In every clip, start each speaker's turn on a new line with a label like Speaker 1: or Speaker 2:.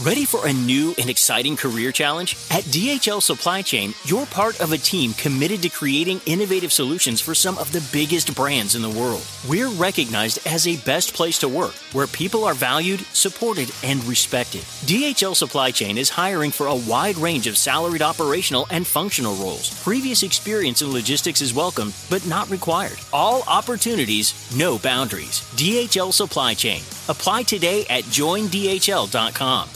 Speaker 1: Ready for a new and exciting career challenge? At DHL Supply Chain, you're part of a team committed to creating innovative solutions for some of the biggest brands in the world. We're recognized as a best place to work, where people are valued, supported, and respected. DHL Supply Chain is hiring for a wide range of salaried operational and functional roles. Previous experience in logistics is welcome, but not required. All opportunities, no boundaries. DHL Supply Chain. Apply today at joindhl.com.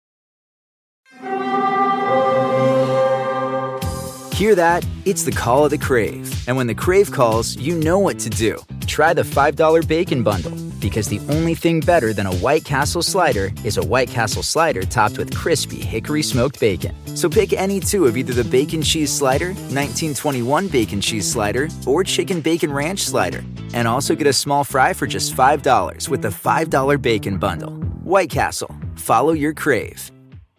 Speaker 2: Hear that? It's the call of the Crave. And when the Crave calls, you know what to do. Try the $5 Bacon Bundle, because the only thing better than a White Castle slider is a White Castle slider topped with crispy hickory smoked bacon. So pick any two of either the Bacon Cheese Slider, 1921 Bacon Cheese Slider, or Chicken Bacon Ranch Slider. And also get a small fry for just $5 with the $5 Bacon Bundle. White Castle. Follow your Crave.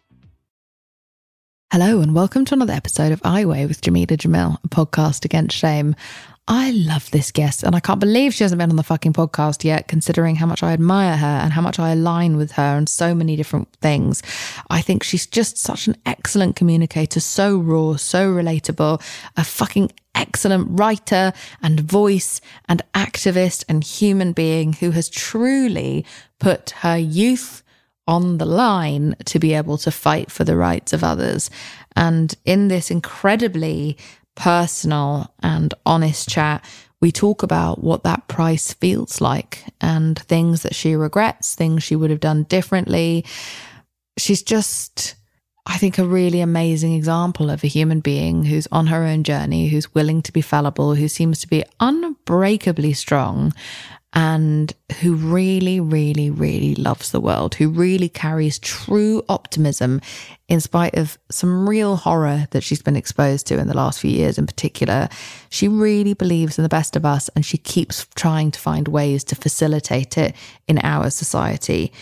Speaker 3: Hello and welcome to another episode of I Weigh with Jameela Jamil, a podcast against shame. I love this guest and I can't believe she hasn't been on the fucking podcast yet, considering how much I admire her and how much I align with her on so many different things. I think she's just such an excellent communicator, so raw, so relatable, a fucking excellent writer and voice and activist and human being who has truly put her youth on the line to be able to fight for the rights of others. And in this incredibly personal and honest chat, we talk about what that price feels like and things that she regrets, things she would have done differently. She's just, I think, a really amazing example of a human being who's on her own journey, who's willing to be fallible, who seems to be unbreakably strong, and who really, really, really loves the world, who really carries true optimism in spite of some real horror that she's been exposed to in the last few years in particular. She really believes in the best of us and she keeps trying to find ways to facilitate it in our society.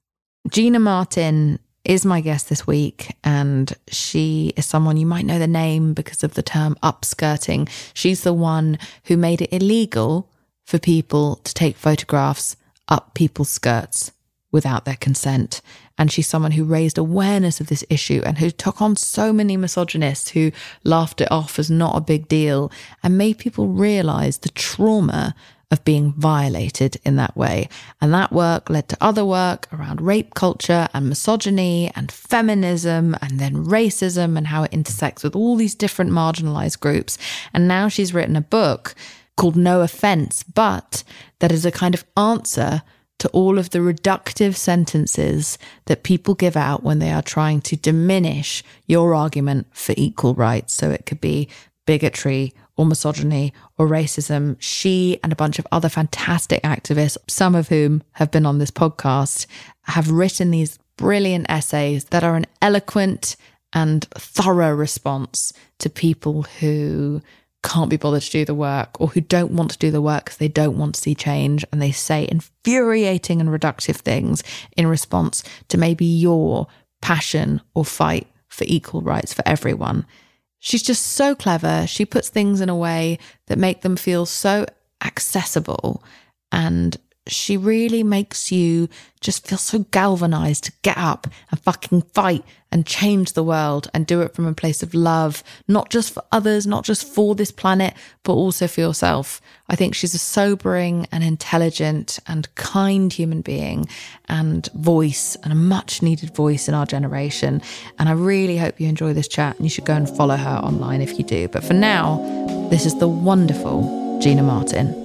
Speaker 3: Gina Martin is my guest this week, and she is someone you might know the name because of the term upskirting. She's the one who made it illegal for people to take photographs up people's skirts without their consent. And she's someone who raised awareness of this issue and who took on so many misogynists who laughed it off as not a big deal and made people realise the trauma of being violated in that way. And that work led to other work around rape culture and misogyny and feminism and then racism and how it intersects with all these different marginalised groups. And now she's written a book called No Offence, but that is a kind of answer to all of the reductive sentences that people give out when they are trying to diminish your argument for equal rights. So it could be bigotry or misogyny or racism. She and a bunch of other fantastic activists, some of whom have been on this podcast, have written these brilliant essays that are an eloquent and thorough response to people who can't be bothered to do the work or who don't want to do the work because they don't want to see change, and they say infuriating and reductive things in response to maybe your passion or fight for equal rights for everyone. She's just so clever. She puts things in a way that make them feel so accessible, and she really makes you just feel so galvanized to get up and fucking fight and change the world and do it from a place of love, not just for others, not just for this planet, but also for yourself. I think she's a sobering and intelligent and kind human being and voice, and a much needed voice in our generation. And I really hope you enjoy this chat, and you should go and follow her online if you do. But for now, this is the wonderful Gina Martin.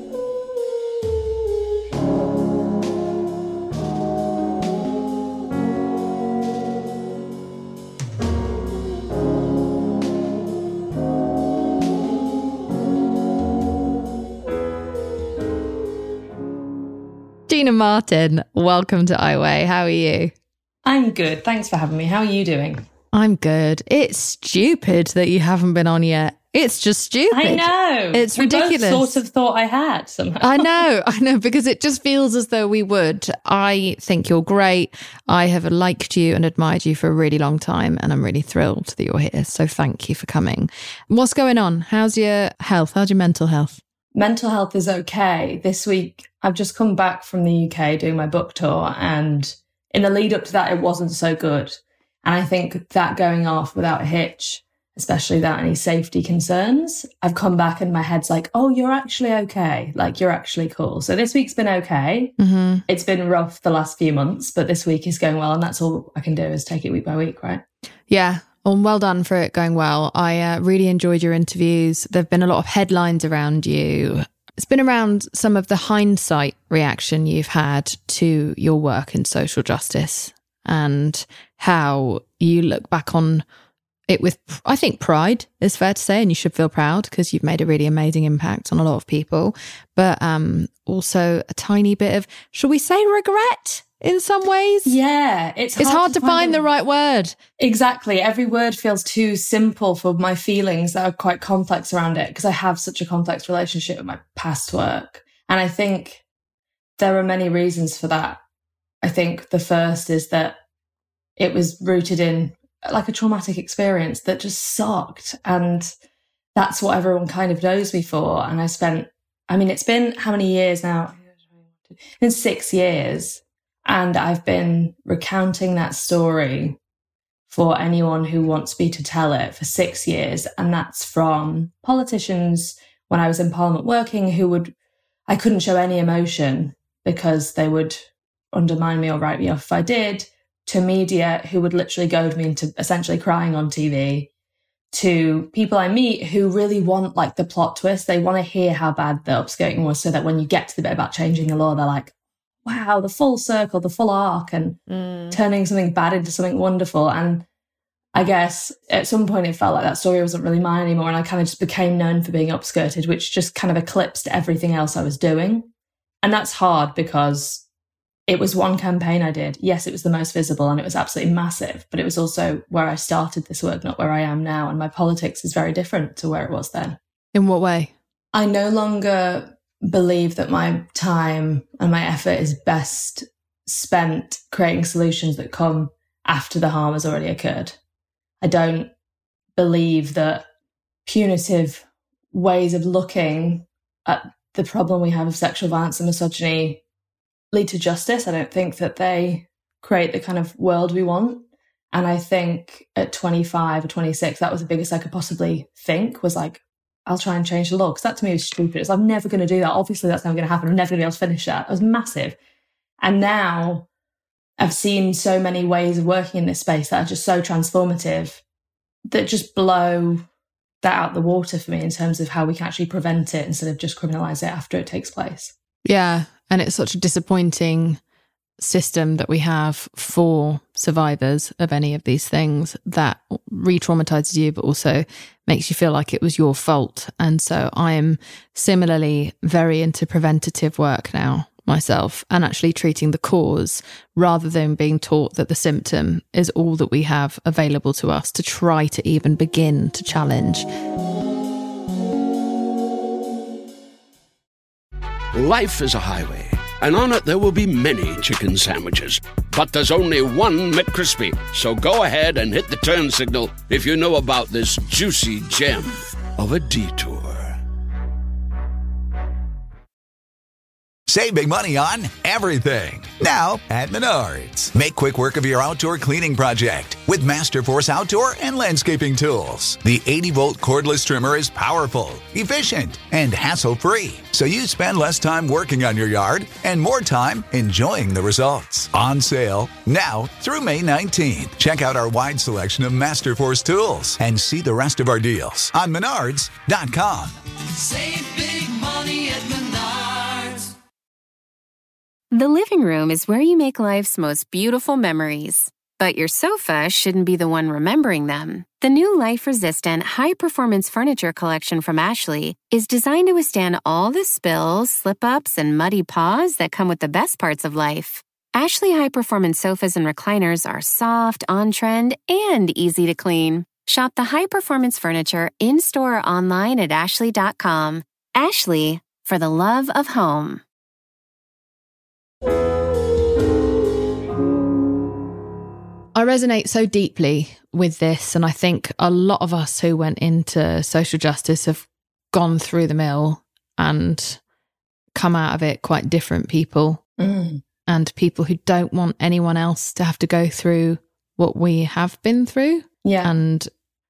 Speaker 3: Gina Martin, welcome to I Weigh. How are you?
Speaker 4: I'm good. Thanks for having me. How are you doing?
Speaker 3: I'm good. It's stupid that you haven't been on yet. It's just stupid.
Speaker 4: I know.
Speaker 3: It's ridiculous.
Speaker 4: We both sort of thought I had somehow.
Speaker 3: I know, because it just feels as though we would. I think you're great. I have liked you and admired you for a really long time, and I'm really thrilled that you're here. So thank you for coming. What's going on? How's your health? How's your mental health?
Speaker 4: Mental health is okay. This week, I've just come back from the UK doing my book tour, and in the lead up to that, it wasn't so good. And I think that going off without a hitch, especially without any safety concerns, I've come back and my head's like, oh, you're actually okay. Like, you're actually cool. So this week's been okay. Mm-hmm. It's been rough the last few months, but this week is going well. And that's all I can do is take it week by week, right?
Speaker 3: Yeah. Well done for it going well. I really enjoyed your interviews. There have been a lot of headlines around you. It's been around some of the hindsight reaction you've had to your work in social justice and how you look back on it with, I think, pride is fair to say, and you should feel proud because you've made a really amazing impact on a lot of people, but also a tiny bit of, shall we say, regret in some ways?
Speaker 4: Yeah, it's
Speaker 3: hard to find the right word.
Speaker 4: Exactly. Every word feels too simple for my feelings that are quite complex around it because I have such a complex relationship with my past work. And I think there are many reasons for that. I think the first is that it was rooted in like a traumatic experience that just sucked. And that's what everyone kind of knows me for. And it's been how many years now? It's been 6 years. And I've been recounting that story for anyone who wants me to tell it for 6 years. And that's from politicians when I was in Parliament working I couldn't show any emotion because they would undermine me or write me off if I did, to media who would literally goad me into essentially crying on TV, to people I meet who really want like the plot twist. They want to hear how bad the upskirting was so that when you get to the bit about changing the law, they're like, wow, the full circle, the full arc, and turning something bad into something wonderful. And I guess at some point it felt like that story wasn't really mine anymore. And I kind of just became known for being upskirted, which just kind of eclipsed everything else I was doing. And that's hard because it was one campaign I did. Yes, it was the most visible and it was absolutely massive, but it was also where I started this work, not where I am now. And my politics is very different to where it was then.
Speaker 3: In what way?
Speaker 4: I no longer believe that my time and my effort is best spent creating solutions that come after the harm has already occurred. I don't believe that punitive ways of looking at the problem we have of sexual violence and misogyny lead to justice. I don't think that they create the kind of world we want. And I think at 25 or 26, that was the biggest I could possibly think, was like, I'll try and change the law. Because that to me was stupid. It's like, I'm never going to do that. Obviously, that's never going to happen. I'm never going to be able to finish that. It was massive. And now I've seen so many ways of working in this space that are just so transformative that just blow that out the water for me in terms of how we can actually prevent it instead of just criminalise it after it takes place.
Speaker 3: Yeah. And it's such a disappointing system that we have for survivors of any of these things that re-traumatizes you, but also makes you feel like it was your fault. And so I am similarly very into preventative work now myself, and actually treating the cause rather than being taught that the symptom is all that we have available to us to try to even begin to challenge.
Speaker 5: Life is a highway, and on it there will be many chicken sandwiches. But there's only one McCrispy. So go ahead and hit the turn signal if you know about this juicy gem of a detour.
Speaker 6: Save big money on everything. Now at Menards. Make quick work of your outdoor cleaning project with Masterforce outdoor and landscaping tools. The 80-volt cordless trimmer is powerful, efficient, and hassle-free. So you spend less time working on your yard and more time enjoying the results. On sale now through May 19th. Check out our wide selection of Masterforce tools and see the rest of our deals on Menards.com.
Speaker 7: Save big money at Menards.
Speaker 8: The living room is where you make life's most beautiful memories. But your sofa shouldn't be the one remembering them. The new life-resistant, high-performance furniture collection from Ashley is designed to withstand all the spills, slip-ups, and muddy paws that come with the best parts of life. Ashley high-performance sofas and recliners are soft, on-trend, and easy to clean. Shop the high-performance furniture in-store or online at ashley.com. Ashley, for the love of home.
Speaker 3: I resonate so deeply with this, and I think a lot of us who went into social justice have gone through the mill and come out of it quite different people. And and people who don't want anyone else to have to go through what we have been through.
Speaker 4: Yeah.
Speaker 3: And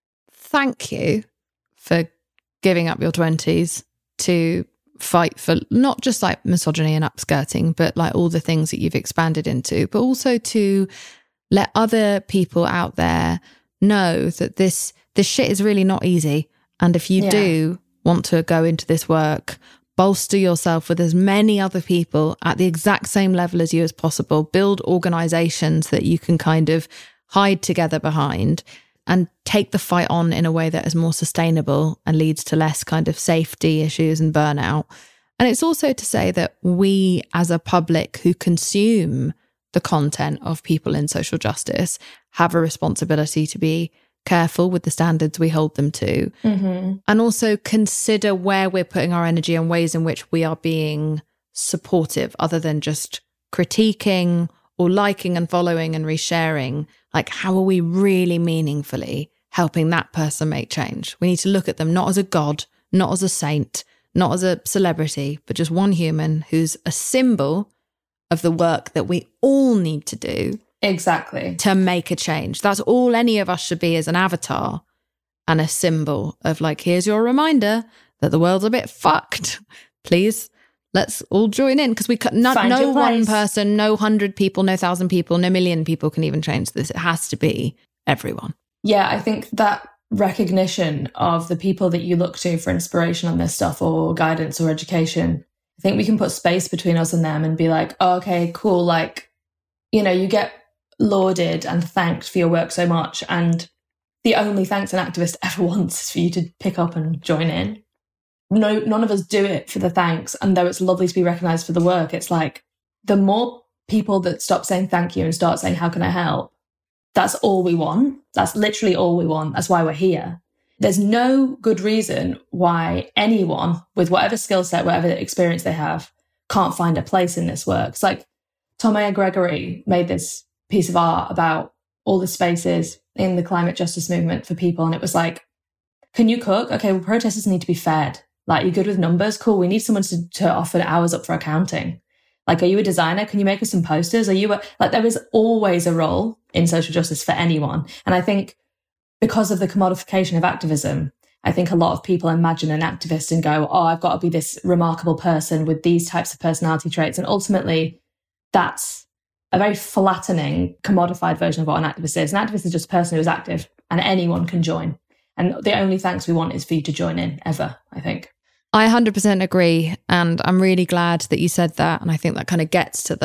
Speaker 3: thank you for giving up your 20s to fight for not just like misogyny and upskirting, but like all the things that you've expanded into, but also to let other people out there know that this shit is really not easy. And if you do want to go into this work, bolster yourself with as many other people at the exact same level as you as possible. Build organizations that you can kind of hide together behind and take the fight on in a way that is more sustainable and leads to less kind of safety issues and burnout. And it's also to say that we as a public who consume the content of people in social justice have a responsibility to be careful with the standards we hold them to, and also consider where we're putting our energy and ways in which we are being supportive other than just critiquing or liking and following and resharing. Like, how are we really meaningfully helping that person make change? We need to look at them not as a god, not as a saint, not as a celebrity, but just one human who's a symbol of the work that we all need to do.
Speaker 4: Exactly.
Speaker 3: To make a change. That's all any of us should be, as an avatar and a symbol of like, here's your reminder that the world's a bit fucked. Please, let's all join in, because no one person, no 100 people, no 1,000 people, no million people can even change this. It has to be everyone.
Speaker 4: Yeah, I think that recognition of the people that you look to for inspiration on this stuff or guidance or education, I think we can put space between us and them and be like, oh, okay, cool. Like, you know, you get lauded and thanked for your work so much, and the only thanks an activist ever wants is for you to pick up and join in. No, none of us do it for the thanks, and though it's lovely to be recognised for the work, it's like the more people that stop saying thank you and start saying how can I help, that's all we want. That's literally all we want. That's why we're here. There's no good reason why anyone with whatever skill set, whatever experience they have, can't find a place in this work. It's like Tomea Gregory made this piece of art about all the spaces in the climate justice movement for people. And it was like, can you cook? Okay, well, protesters need to be fed. Like, you're good with numbers? Cool. We need someone to offer hours up for accounting. Like, are you a designer? Can you make us some posters? Are you like, there is always a role in social justice for anyone. And I think because of the commodification of activism, I think a lot of people imagine an activist and go, oh, I've got to be this remarkable person with these types of personality traits. And ultimately, that's a very flattening, commodified version of what an activist is. An activist is just a person who is active, and anyone can join. And the only thanks we want is for you to join in, ever, I think.
Speaker 3: I 100% agree. And I'm really glad that you said that. And I think that kind of gets to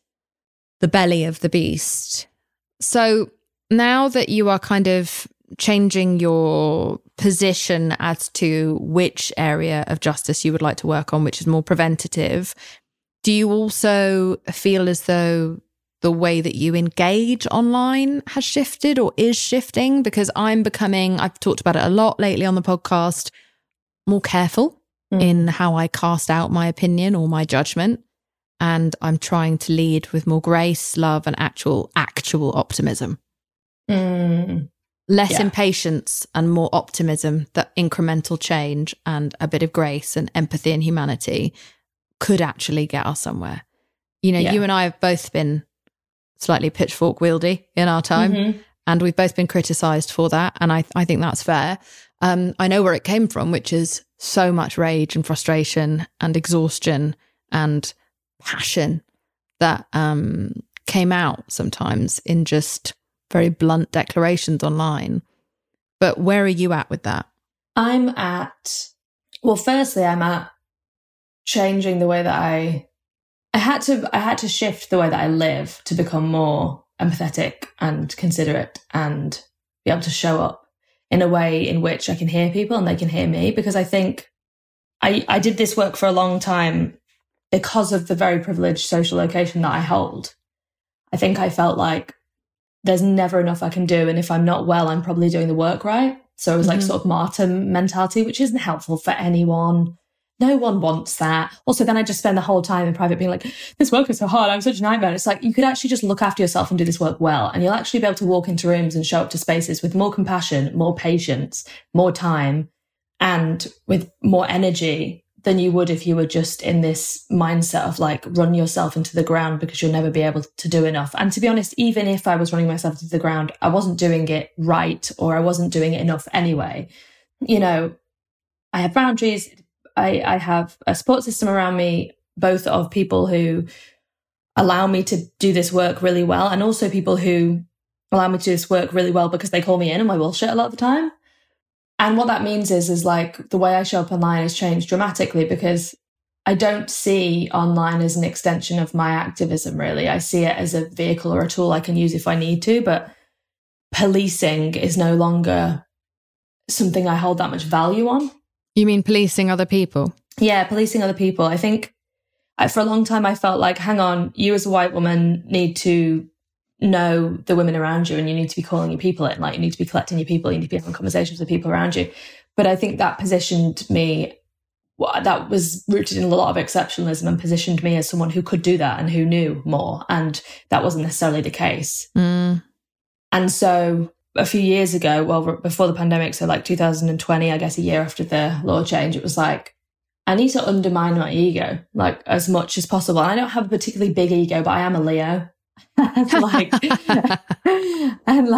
Speaker 3: the belly of the beast. So now that you are kind of changing your position as to which area of justice you would like to work on, which is more preventative, do you also feel as though the way that you engage online has shifted or is shifting? Because I've talked about it a lot lately on the podcast, more careful in how I cast out my opinion or my judgment. And I'm trying to lead with more grace, love, and actual optimism. Less impatience and more optimism that incremental change and a bit of grace and empathy and humanity could actually get us somewhere. You know, you and I have both been slightly pitchfork wieldy in our time, and we've both been criticised for that. And I think that's fair. I know where it came from, which is so much rage and frustration and exhaustion and passion that came out sometimes in just very blunt declarations online. But where are you at with that?
Speaker 4: Firstly, I'm at changing the way that I had to shift the way that I live to become more empathetic and considerate and be able to show up in a way in which I can hear people and they can hear me. Because I think I did this work for a long time because of the very privileged social location that I hold. I think I felt like there's never enough I can do. And if I'm not well, I'm probably doing the work right. So it was like sort of martyr mentality, which isn't helpful for anyone. No one wants that. Also, then I just spend the whole time in private being like, this work is so hard. I'm such a nightmare. It's like, you could actually just look after yourself and do this work well. And you'll actually be able to walk into rooms and show up to spaces with more compassion, more patience, more time, and with more energy than you would if you were just in this mindset of like run yourself into the ground because you'll never be able to do enough. And to be honest, even if I was running myself into the ground, I wasn't doing it right, or I wasn't doing it enough anyway. You know, I have boundaries. I have a support system around me, both of people who allow me to do this work really well, and also people who allow me to do this work really well because they call me in on my bullshit a lot of the time. And what that means is like the way I show up online has changed dramatically, because I don't see online as an extension of my activism, really. I see it as a vehicle or a tool I can use if I need to, but policing is no longer something I hold that much value on.
Speaker 3: You mean policing other people?
Speaker 4: Yeah, policing other people. I think for a long time I felt like, hang on, you as a white woman need to know the women around you, and you need to be calling your people in, like you need to be collecting your people, you need to be having conversations with people around you. But I think that positioned me, that was rooted in a lot of exceptionalism and positioned me as someone who could do that and who knew more. And that wasn't necessarily the case. And so a few years ago, well, before the pandemic, so like 2020, I guess a year after the law change, it was like, I need to undermine my ego, like as much as possible. And I don't have a particularly big ego, but I am a Leo. and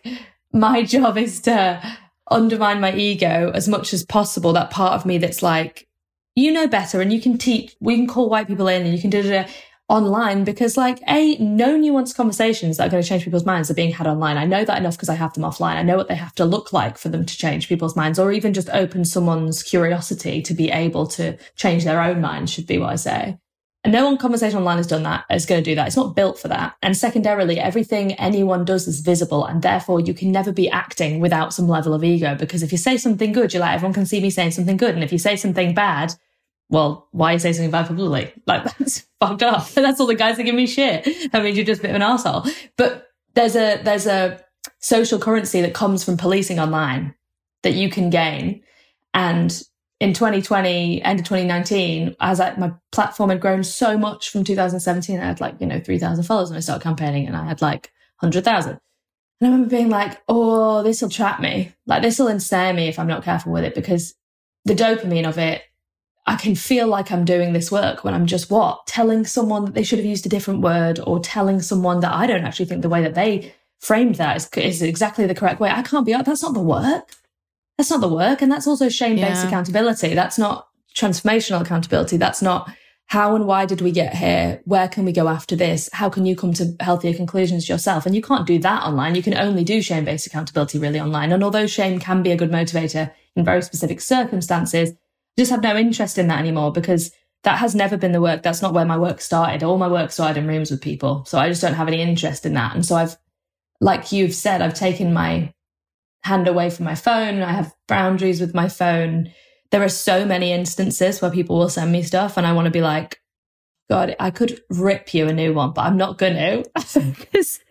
Speaker 4: my job is to undermine my ego as much as possible. That part of me that's like, you know better, and you can teach, we can call white people in, and you can do it online, because like no nuanced conversations that are going to change people's minds are being had online. I know that enough because I have them offline. I know what they have to look like for them to change people's minds, or even just open someone's curiosity to be able to change their own mind, should be what I say. And no one conversation online has done that, is going to do that. It's not built for that. And secondarily, everything anyone does is visible, and therefore you can never be acting without some level of ego, because if you say something good, you're like, everyone can see me saying something good. And if you say something bad, well, why you say something bad publicly? Like, that's fucked up. That's all the guys that give me shit. That means you're just a bit of an arsehole. But there's a social currency that comes from policing online that you can gain. And in 2020, end of 2019, as my platform had grown so much from 2017, I had 3,000 followers when I started campaigning, and I had 100,000. And I remember being like, oh, this will trap me. Like, this will ensnare me if I'm not careful with it, because the dopamine of it, I can feel like I'm doing this work when I'm just telling someone that they should have used a different word, or telling someone that I don't actually think the way that they framed that is exactly the correct way. I can't be, that's not the work. That's not the work. And that's also shame-based accountability. That's not transformational accountability. That's not how and why did we get here? Where can we go after this? How can you come to healthier conclusions yourself? And you can't do that online. You can only do shame-based accountability really online. And although shame can be a good motivator in very specific circumstances, I just have no interest in that anymore, because that has never been the work. That's not where my work started. All my work started in rooms with people. So I just don't have any interest in that. And so I've, like you've said, I've taken my hand away from my phone. I have boundaries with my phone. There are so many instances where people will send me stuff and I want to be like, God, I could rip you a new one, but I'm not going to, because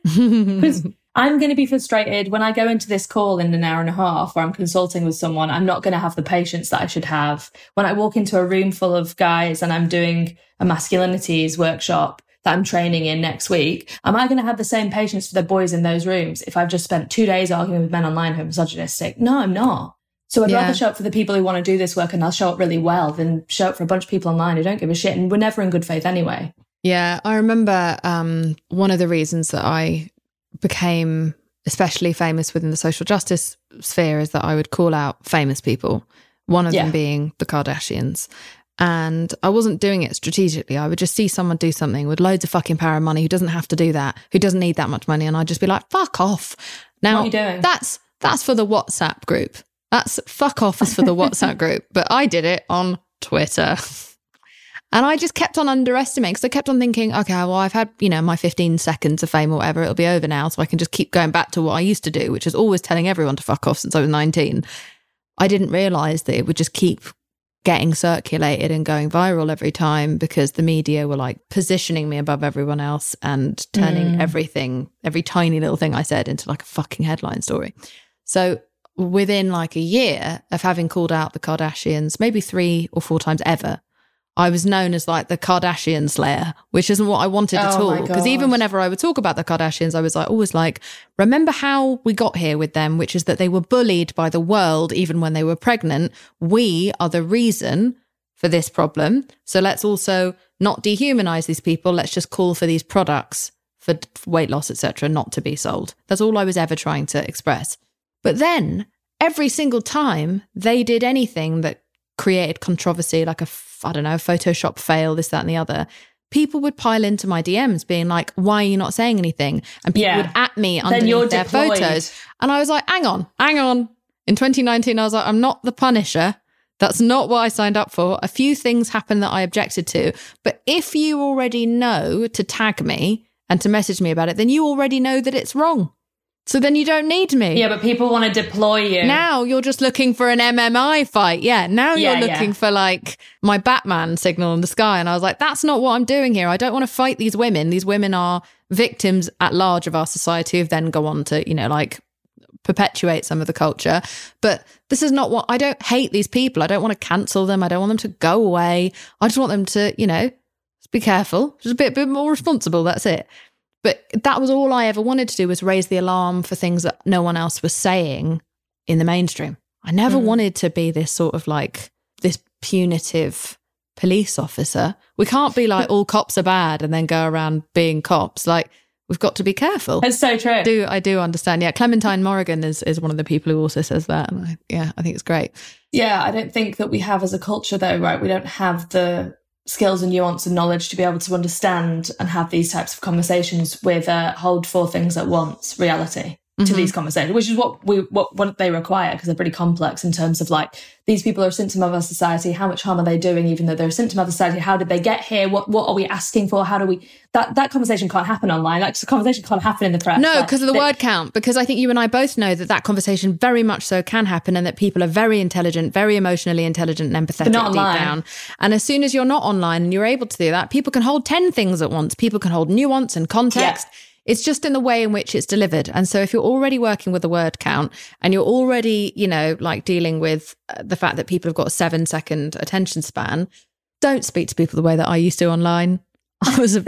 Speaker 4: I'm going to be frustrated when I go into this call in an hour and a half where I'm consulting with someone. I'm not going to have the patience that I should have. When I walk into a room full of guys and I'm doing a masculinities workshop that I'm training in next week, am I going to have the same patience for the boys in those rooms if I've just spent 2 days arguing with men online who are misogynistic? No, I'm not. So I'd rather show up for the people who want to do this work and they'll show up really well than show up for a bunch of people online who don't give a shit, and we're never in good faith anyway.
Speaker 3: Yeah, I remember one of the reasons that I became especially famous within the social justice sphere is that I would call out famous people, one of them being the Kardashians. And I wasn't doing it strategically. I would just see someone do something with loads of fucking power and money who doesn't have to do that, who doesn't need that much money. And I'd just be like, fuck off. Now,
Speaker 4: what are you doing?
Speaker 3: That's for the WhatsApp group. That's fuck off is for the WhatsApp group. But I did it on Twitter. And I just kept on underestimating, because I kept on thinking, okay, well, I've had, my 15 seconds of fame or whatever. It'll be over now. So I can just keep going back to what I used to do, which is always telling everyone to fuck off since I was 19. I didn't realise that it would just keep getting circulated and going viral every time, because the media were positioning me above everyone else and turning everything, every tiny little thing I said, into a fucking headline story. So within a year of having called out the Kardashians, maybe 3 or 4 times ever, I was known as the Kardashian Slayer, which isn't what I wanted at all. Because even whenever I would talk about the Kardashians, I was always remember how we got here with them, which is that they were bullied by the world even when they were pregnant. We are the reason for this problem. So let's also not dehumanize these people. Let's just call for these products for weight loss, etc., not to be sold. That's all I was ever trying to express. But then every single time they did anything that created controversy, like a Photoshop fail, this, that, and the other, people would pile into my DMs being like, why are you not saying anything? And people would at me underneath their photos. And I was like, hang on. In 2019, I was like, I'm not the Punisher. That's not what I signed up for. A few things happened that I objected to. But if you already know to tag me and to message me about it, then you already know that it's wrong. So then you don't need me.
Speaker 4: Yeah, but people want to deploy you.
Speaker 3: Now you're just looking for an MMI fight. Yeah, now you're looking for like my Batman signal in the sky. And I was like, that's not what I'm doing here. I don't want to fight these women. These women are victims at large of our society who then go on to, like perpetuate some of the culture. But this is not what, I don't hate these people. I don't want to cancel them. I don't want them to go away. I just want them to, just be careful, just a bit more responsible. That's it. But that was all I ever wanted to do, was raise the alarm for things that no one else was saying in the mainstream. I never wanted to be this sort of like this punitive police officer. We can't be like all cops are bad and then go around being cops. Like, we've got to be careful.
Speaker 4: It's so true.
Speaker 3: I do understand. Yeah, Clementine Morrigan is one of the people who also says that. And I think it's great. Yeah,
Speaker 4: I don't think that we have as a culture though, right? We don't have the skills and nuance and knowledge to be able to understand and have these types of conversations with hold four things at once reality to these conversations, which is what they require, because they're pretty complex in terms of like, these people are a symptom of our society. How much harm are they doing, even though they're a symptom of the society? How did they get here? What are we asking for? How do we... That conversation can't happen online. Like, the conversation can't happen in the press.
Speaker 3: No, because of the word count. Because I think you and I both know that conversation very much so can happen, and that people are very intelligent, very emotionally intelligent and empathetic deep down. And as soon as you're not online and you're able to do that, people can hold 10 things at once. People can hold nuance and context. Yeah. It's just in the way in which it's delivered. And so if you're already working with a word count and you're already, like dealing with the fact that people have got a 7-second attention span, don't speak to people the way that I used to online. I was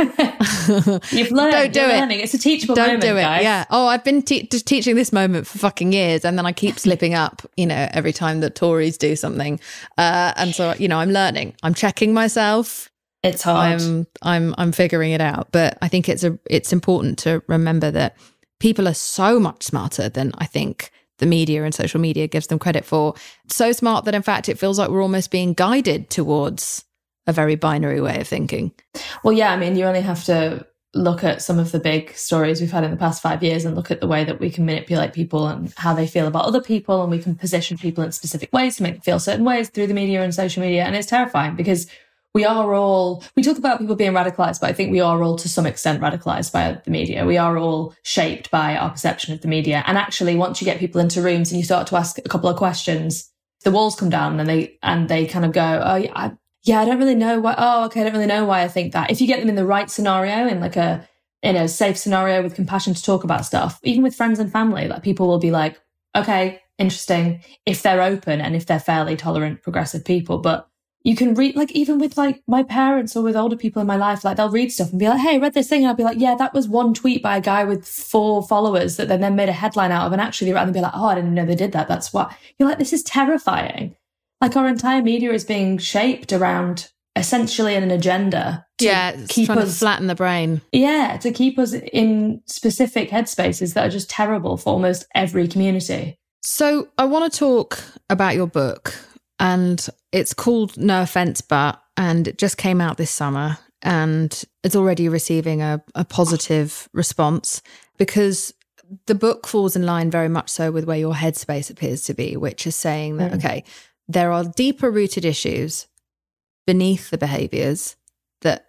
Speaker 4: You've learned.
Speaker 3: Don't do it.
Speaker 4: Learning. It's a teachable moment,
Speaker 3: Don't do it.
Speaker 4: Guys.
Speaker 3: Yeah. Oh, I've been just teaching this moment for fucking years, and then I keep slipping up, every time that Tories do something. And so, I'm learning. I'm checking myself.
Speaker 4: It's hard.
Speaker 3: I'm figuring it out, but I think it's important to remember that people are so much smarter than I think the media and social media gives them credit for. So smart that in fact it feels like we're almost being guided towards a very binary way of thinking.
Speaker 4: Well, yeah, I mean, you only have to look at some of the big stories we've had in the past 5 years and look at the way that we can manipulate people and how they feel about other people, and we can position people in specific ways to make them feel certain ways through the media and social media. And it's terrifying, because we talk about people being radicalized, but I think we are all to some extent radicalized by the media. We are all shaped by our perception of the media. And actually, once you get people into rooms and you start to ask a couple of questions, the walls come down and they kind of go, I don't really know why. Oh, okay. I don't really know why I think that. If you get them in the right scenario, in like a safe scenario with compassion to talk about stuff, even with friends and family, like, people will be like, okay, interesting, if they're open and if they're fairly tolerant, progressive people. But you can read, like, even with like my parents or with older people in my life, like, they'll read stuff and be like, hey, I read this thing. And I'll be like, yeah, that was one tweet by a guy with 4 followers that then made a headline out of. And actually, rather than be like, oh, I didn't know they did that. That's what you're like, this is terrifying. Like, our entire media is being shaped around essentially an agenda
Speaker 3: to keep us, to flatten the brain.
Speaker 4: Yeah, to keep us in specific headspaces that are just terrible for almost every community.
Speaker 3: So I want to talk about your book, and it's called No Offense But, and it just came out this summer, and it's already receiving a positive response, because the book falls in line very much so with where your headspace appears to be, which is saying that, okay, there are deeper rooted issues beneath the behaviours that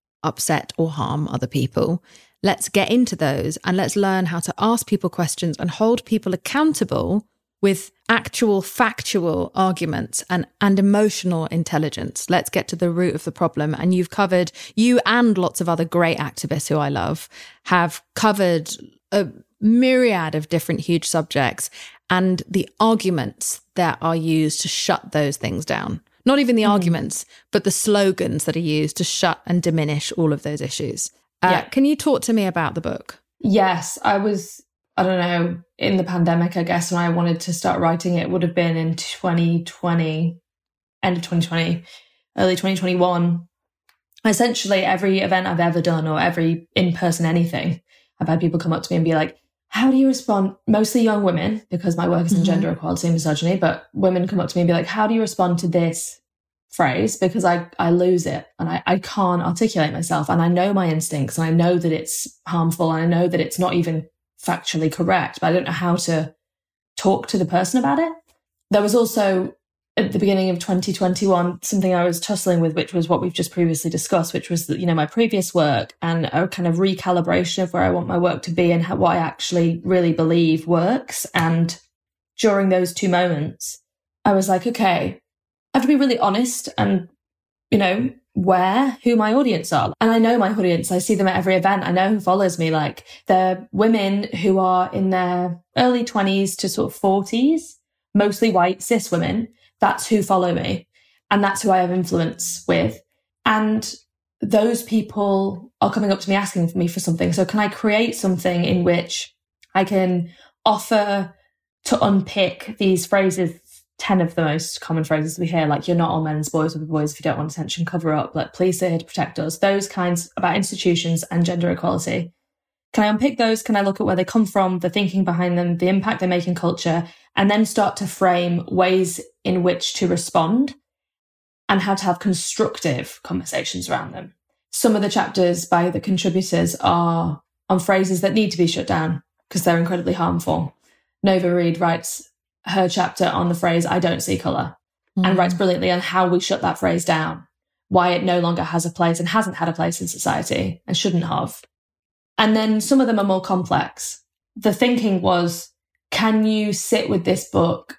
Speaker 3: upset or harm other people. Let's get into those, and let's learn how to ask people questions and hold people accountable with actual factual arguments and emotional intelligence. Let's get to the root of the problem. And you and lots of other great activists who I love have covered a myriad of different huge subjects and the arguments that are used to shut those things down. Not even the arguments, but the slogans that are used to shut and diminish all of those issues. Can you talk to me about the book?
Speaker 4: Yes, I don't know, in the pandemic, I guess, when I wanted to start writing, it would have been in 2020, end of 2020. early 2021, essentially every event I've ever done or every in-person anything, I've had people come up to me and be like, how do you respond? Mostly young women, because my work is in gender equality and misogyny, but women come up to me and be like, how do you respond to this phrase? Because I lose it and I can't articulate myself. And I know my instincts and I know that it's harmful and I know that it's not even factually correct, but I don't know how to talk to the person about it. There was also, at the beginning of 2021, something I was tussling with, which was what we've just previously discussed, which was, my previous work and a kind of recalibration of where I want my work to be and what I actually really believe works. And during those two moments, I was like, okay, I have to be really honest and, who my audience are. And I know my audience. I see them at every event. I know who follows me. Like, they're women who are in their early 20s to sort of 40s, mostly white cis women. That's who follow me. And that's who I have influence with. And those people are coming up to me asking me for something. So can I create something in which I can offer to unpick these phrases, 10 of the most common phrases we hear, like, you're not all men's boys or boys if you don't want attention, cover up, like, please stay here to protect us. Those kinds about institutions and gender equality. Can I unpick those? Can I look at where they come from, the thinking behind them, the impact they make in culture, and then start to frame ways in which to respond and how to have constructive conversations around them? Some of the chapters by the contributors are on phrases that need to be shut down because they're incredibly harmful. Nova Reid writes her chapter on the phrase, I don't see colour, and writes brilliantly on how we shut that phrase down, why it no longer has a place and hasn't had a place in society and shouldn't have. And then some of them are more complex. The thinking was, can you sit with this book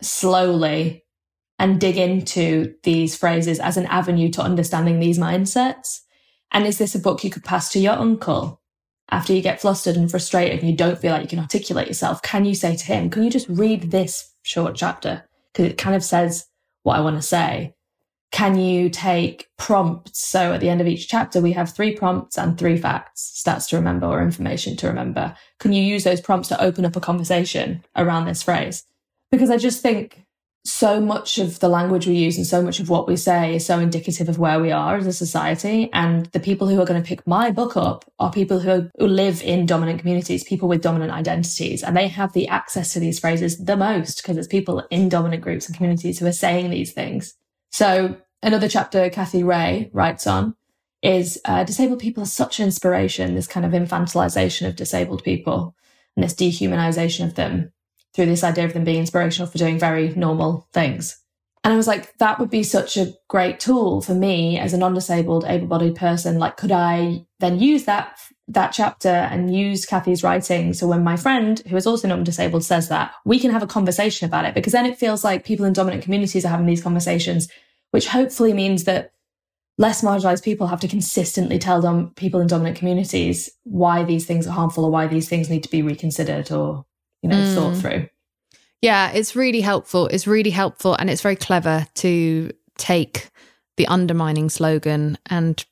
Speaker 4: slowly and dig into these phrases as an avenue to understanding these mindsets? And is this a book you could pass to your uncle after you get flustered and frustrated and you don't feel like you can articulate yourself? Can you say to him, can you just read this short chapter? Because it kind of says what I want to say. Can you take prompts? So at the end of each chapter, we have 3 prompts and 3 facts, stats to remember or information to remember. Can you use those prompts to open up a conversation around this phrase? Because I just think so much of the language we use and so much of what we say is so indicative of where we are as a society. And the people who are going to pick my book up are people who live in dominant communities, people with dominant identities. And they have the access to these phrases the most because it's people in dominant groups and communities who are saying these things. So another chapter Kathy Ray writes on is disabled people are such an inspiration, this kind of infantilization of disabled people and this dehumanization of them through this idea of them being inspirational for doing very normal things. And I was like, that would be such a great tool for me as a non-disabled, able-bodied person. Like, could I then use that chapter and use Kathy's writing? So when my friend, who is also non-disabled, says that, we can have a conversation about it, because then it feels like people in dominant communities are having these conversations, which hopefully means that less marginalized people have to consistently tell people in dominant communities why these things are harmful or why these things need to be reconsidered or thought through.
Speaker 3: Yeah, it's really helpful. It's really helpful. And it's very clever to take the undermining slogan and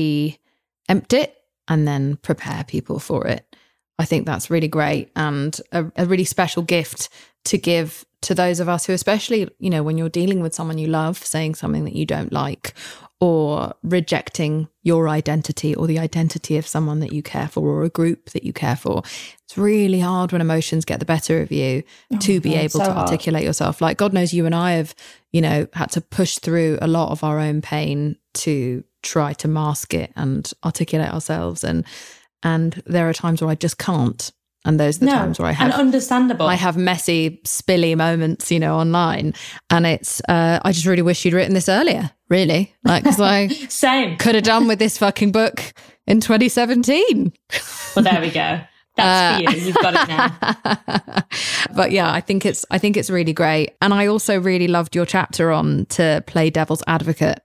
Speaker 3: preempt it and then prepare people for it. I think that's really great and a really special gift to give to those of us who, especially, when you're dealing with someone you love, saying something that you don't like or rejecting your identity or the identity of someone that you care for or a group that you care for. It's really hard when emotions get the better of you to be able to articulate yourself. Like, God knows you and I have, had to push through a lot of our own pain to try to mask it and articulate ourselves. And there are times where I just can't. And those are the times where I have,
Speaker 4: and understandable. I
Speaker 3: have messy, spilly moments, online. And it's, I just really wish you'd written this earlier, really. Like, because I
Speaker 4: Same.
Speaker 3: could have done with this fucking book in 2017.
Speaker 4: Well, there we go. That's for you. You've got it now.
Speaker 3: But yeah, I think it's really great. And I also really loved your chapter on to play devil's advocate.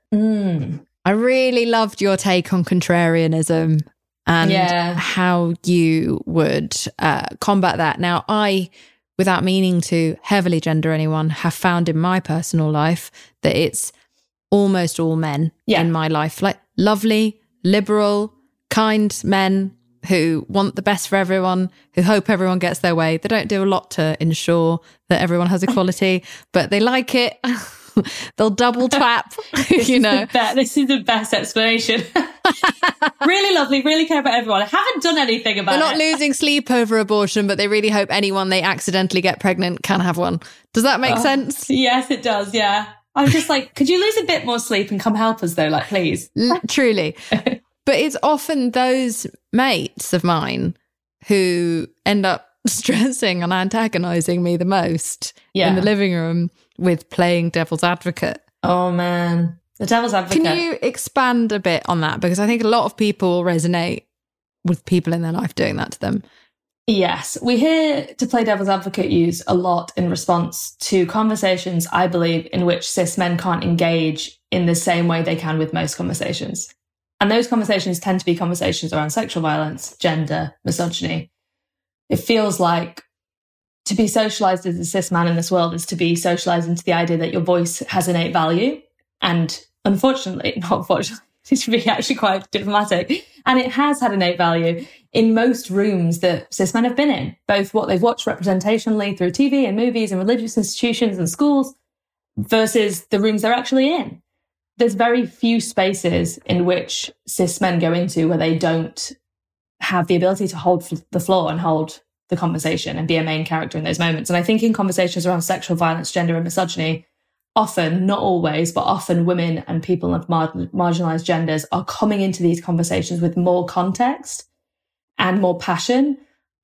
Speaker 3: I really loved your take on contrarianism and how you would combat that. Now, I, without meaning to heavily gender anyone, have found in my personal life that it's almost all men in my life. Like, lovely, liberal, kind men who want the best for everyone, who hope everyone gets their way. They don't do a lot to ensure that everyone has equality, but they like it. They'll double tap, you know.
Speaker 4: This is the best explanation. Really lovely, really care about everyone. I haven't done anything about it.
Speaker 3: They're not losing sleep over abortion, but they really hope anyone they accidentally get pregnant can have one. Does that make sense?
Speaker 4: Yes, it does, yeah. I'm just like, could you lose a bit more sleep and come help us though, like, please?
Speaker 3: Truly. But it's often those mates of mine who end up stressing and antagonising me the most in the living room with playing devil's advocate.
Speaker 4: Oh, man. The devil's advocate.
Speaker 3: Can you expand a bit on that? Because I think a lot of people resonate with people in their life doing that to them.
Speaker 4: Yes. We hear to play devil's advocate used a lot in response to conversations, I believe, in which cis men can't engage in the same way they can with most conversations. And those conversations tend to be conversations around sexual violence, gender, misogyny. It feels like to be socialised as a cis man in this world is to be socialised into the idea that your voice has innate value. And unfortunately, not unfortunately, it should be actually quite diplomatic. And it has had innate value in most rooms that cis men have been in, both what they've watched representationally through TV and movies and religious institutions and schools versus the rooms they're actually in. There's very few spaces in which cis men go into where they don't have the ability to hold the floor and hold the conversation and be a main character in those moments. And I think in conversations around sexual violence, gender and misogyny, often, not always, but often women and people of marginalised genders are coming into these conversations with more context and more passion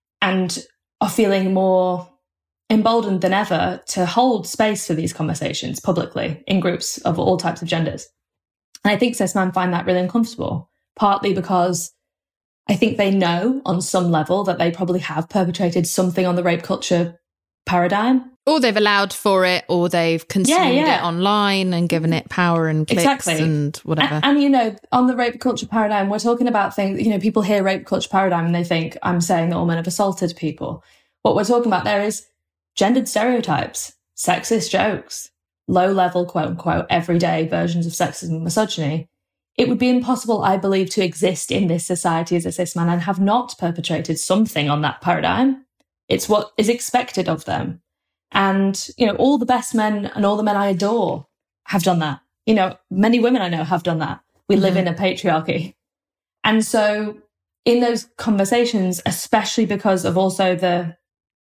Speaker 4: and are feeling more emboldened than ever to hold space for these conversations publicly in groups of all types of genders. And I think cis men find that really uncomfortable, partly because I think they know on some level that they probably have perpetrated something on the rape culture paradigm.
Speaker 3: Or they've allowed for it, or they've consumed it online and given it power and clicks and whatever.
Speaker 4: And, you know, on the rape culture paradigm, we're talking about things, you know, people hear rape culture paradigm and they think I'm saying that all men have assaulted people. What we're talking about there is gendered stereotypes, sexist jokes, low-level, quote-unquote, everyday versions of sexism and misogyny. It would be impossible, I believe, to exist in this society as a cis man and have not perpetrated something on that paradigm. It's what is expected of them. And, you know, all the best men and all the men I adore have done that. You know, many women I know have done that. We live in a patriarchy. And so in those conversations, especially because of also the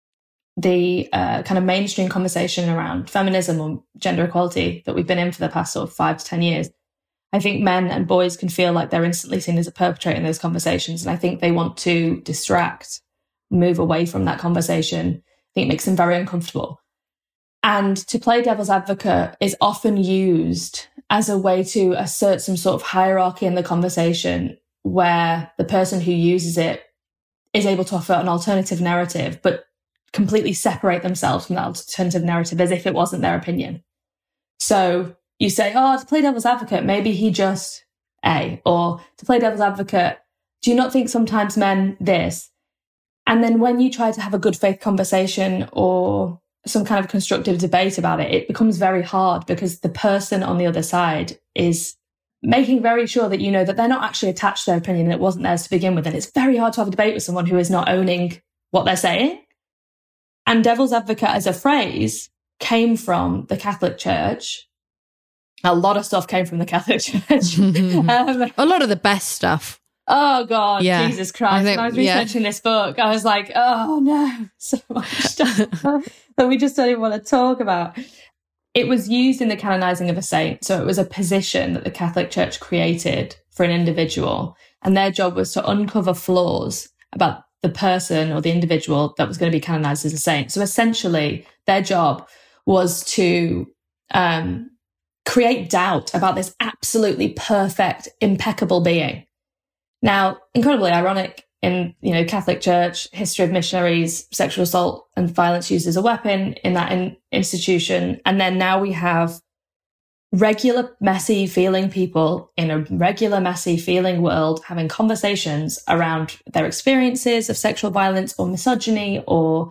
Speaker 4: kind of mainstream conversation around feminism or gender equality that we've been in for the past sort of 5 to 10 years, I think men and boys can feel like they're instantly seen as a perpetrator in those conversations. And I think they want to distract, move away from that conversation. I think it makes them very uncomfortable. And to play devil's advocate is often used as a way to assert some sort of hierarchy in the conversation where the person who uses it is able to offer an alternative narrative, but completely separate themselves from that alternative narrative as if it wasn't their opinion. So you say, oh, to play devil's advocate, maybe he just A, or to play devil's advocate, do you not think sometimes men this? And then when you try to have a good faith conversation or some kind of constructive debate about it, it becomes very hard because the person on the other side is making very sure that you know that they're not actually attached to their opinion and it wasn't theirs to begin with. And it's very hard to have a debate with someone who is not owning what they're saying. And devil's advocate as a phrase came from the Catholic Church. A lot of stuff came from the Catholic Church.
Speaker 3: A lot of the best stuff.
Speaker 4: Oh, God, yeah. Jesus Christ. When I was researching this book, I was like, oh, no, so much stuff that we just don't even want to talk about. It was used in the canonizing of a saint. So it was a position that the Catholic Church created for an individual. And their job was to uncover flaws about the person or the individual that was going to be canonized as a saint. So essentially, their job was to create doubt about this absolutely perfect, impeccable being. Now, incredibly ironic in, you know, Catholic Church, history of missionaries, sexual assault and violence used as a weapon in that institution. And then now we have regular, messy feeling people in a regular, messy feeling world having conversations around their experiences of sexual violence or misogyny or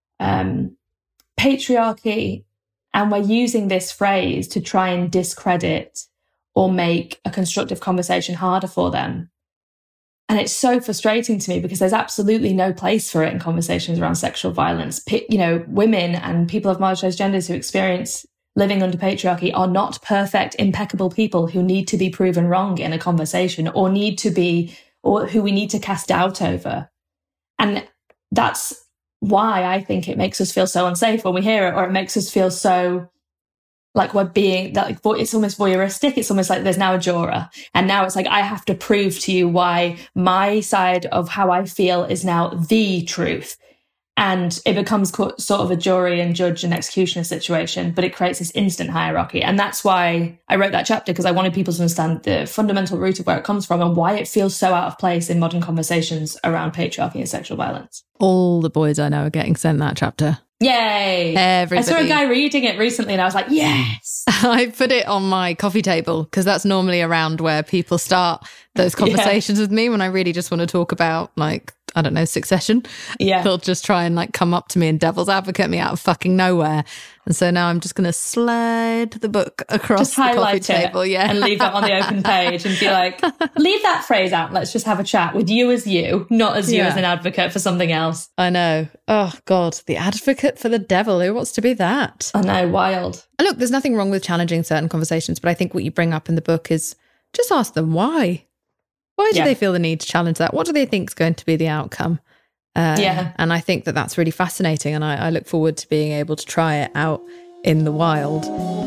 Speaker 4: patriarchy. And we're using this phrase to try and discredit or make a constructive conversation harder for them. And it's so frustrating to me because there's absolutely no place for it in conversations around sexual violence. You know, women and people of marginalized genders who experience living under patriarchy are not perfect, impeccable people who need to be proven wrong in a conversation or who we need to cast doubt over. And that's why I think it makes us feel so unsafe when we hear it, or it makes us feel so like we're being, like, it's almost voyeuristic. It's almost like there's now a juror. And now it's like, I have to prove to you why my side of how I feel is now the truth. And it becomes sort of a jury and judge and executioner situation, but it creates this instant hierarchy. And that's why I wrote that chapter, because I wanted people to understand the fundamental root of where it comes from and why it feels so out of place in modern conversations around patriarchy and sexual violence.
Speaker 3: All the boys I know are getting sent that chapter.
Speaker 4: Yay!
Speaker 3: Everybody.
Speaker 4: I saw a guy reading it recently and I was like, yes!
Speaker 3: I put it on my coffee table because that's normally around where people start those conversations with me when I really just want to talk about, like, I don't know, Succession.
Speaker 4: Yeah.
Speaker 3: They'll just try and like come up to me and devil's advocate me out of fucking nowhere. And so now I'm just going to slide the book across the coffee table.
Speaker 4: And leave it on the open page and be like, leave that phrase out. Let's just have a chat with you as you, not as you as an advocate for something else.
Speaker 3: I know. Oh, God. The advocate for the devil. Who wants to be that?
Speaker 4: I know. Wild.
Speaker 3: And look, there's nothing wrong with challenging certain conversations, but I think what you bring up in the book is just ask them why. Why do they feel the need to challenge that? What do they think is going to be the outcome? And I think that that's really fascinating. And I look forward to being able to try it out in the wild.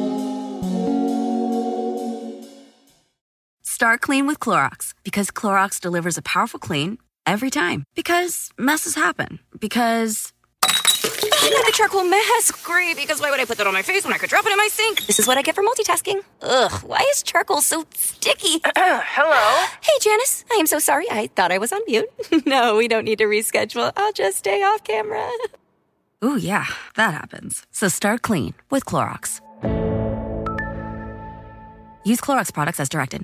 Speaker 9: Start clean with Clorox, because Clorox delivers a powerful clean every time. Because messes happen. Because I got the charcoal mask. Great, because why would I put that on my face when I could drop it in my sink? This is what I get for multitasking. Ugh, why is charcoal so sticky?
Speaker 10: Hello?
Speaker 9: Hey, Janice. I am so sorry. I thought I was on mute. No, we don't need to reschedule. I'll just stay off camera. Ooh, yeah, that happens. So start clean with Clorox. Use Clorox products as directed.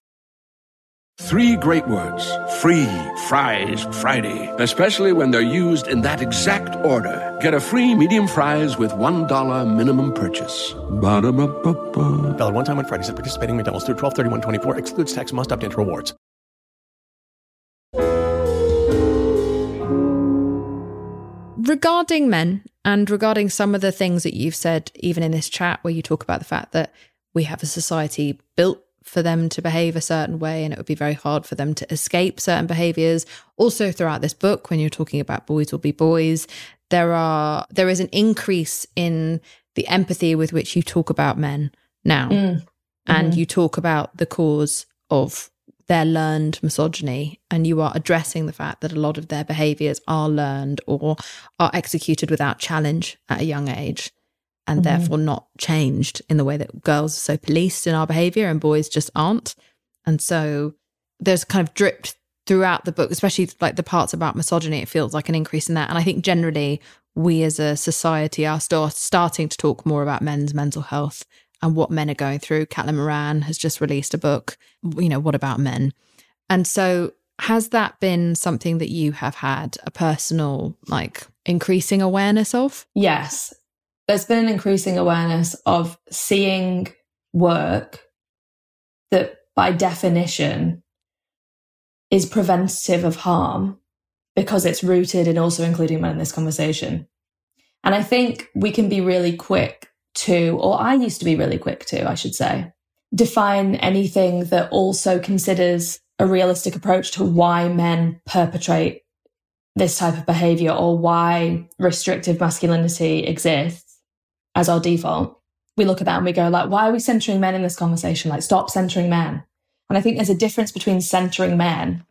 Speaker 5: 3 great words. Free Fries Friday. Especially when they're used in that exact order. Get a free medium fries with $1 minimum purchase. Ba-da-ba-ba-ba.
Speaker 10: Valid one time on Fridays at participating McDonald's through 12/31/24. Excludes tax. Must opt into rewards.
Speaker 3: Regarding men and regarding some of the things that you've said, even in this chat where you talk about the fact that we have a society built for them to behave a certain way and it would be very hard for them to escape certain behaviours. Also throughout this book, when you're talking about boys will be boys, there is an increase in the empathy with which you talk about men now. And you talk about the cause of their learned misogyny, and you are addressing the fact that a lot of their behaviours are learned or are executed without challenge at a young age. And therefore not changed in the way that girls are so policed in our behaviour and boys just aren't. And so there's kind of dripped throughout the book, especially like the parts about misogyny, it feels like an increase in that. And I think generally we as a society are still starting to talk more about men's mental health and what men are going through. Caitlin Moran has just released a book, you know, What About Men? And so has that been something that you have had a personal, like, increasing awareness of?
Speaker 4: Yes. There's been an increasing awareness of seeing work that by definition is preventative of harm because it's rooted in also including men in this conversation. And I think we can be really quick to, or I used to be really quick to, I should say, define anything that also considers a realistic approach to why men perpetrate this type of behavior or why restrictive masculinity exists as our default. We look at that and we go like, why are we centering men in this conversation? Like, stop centering men. And I think there's a difference between centering men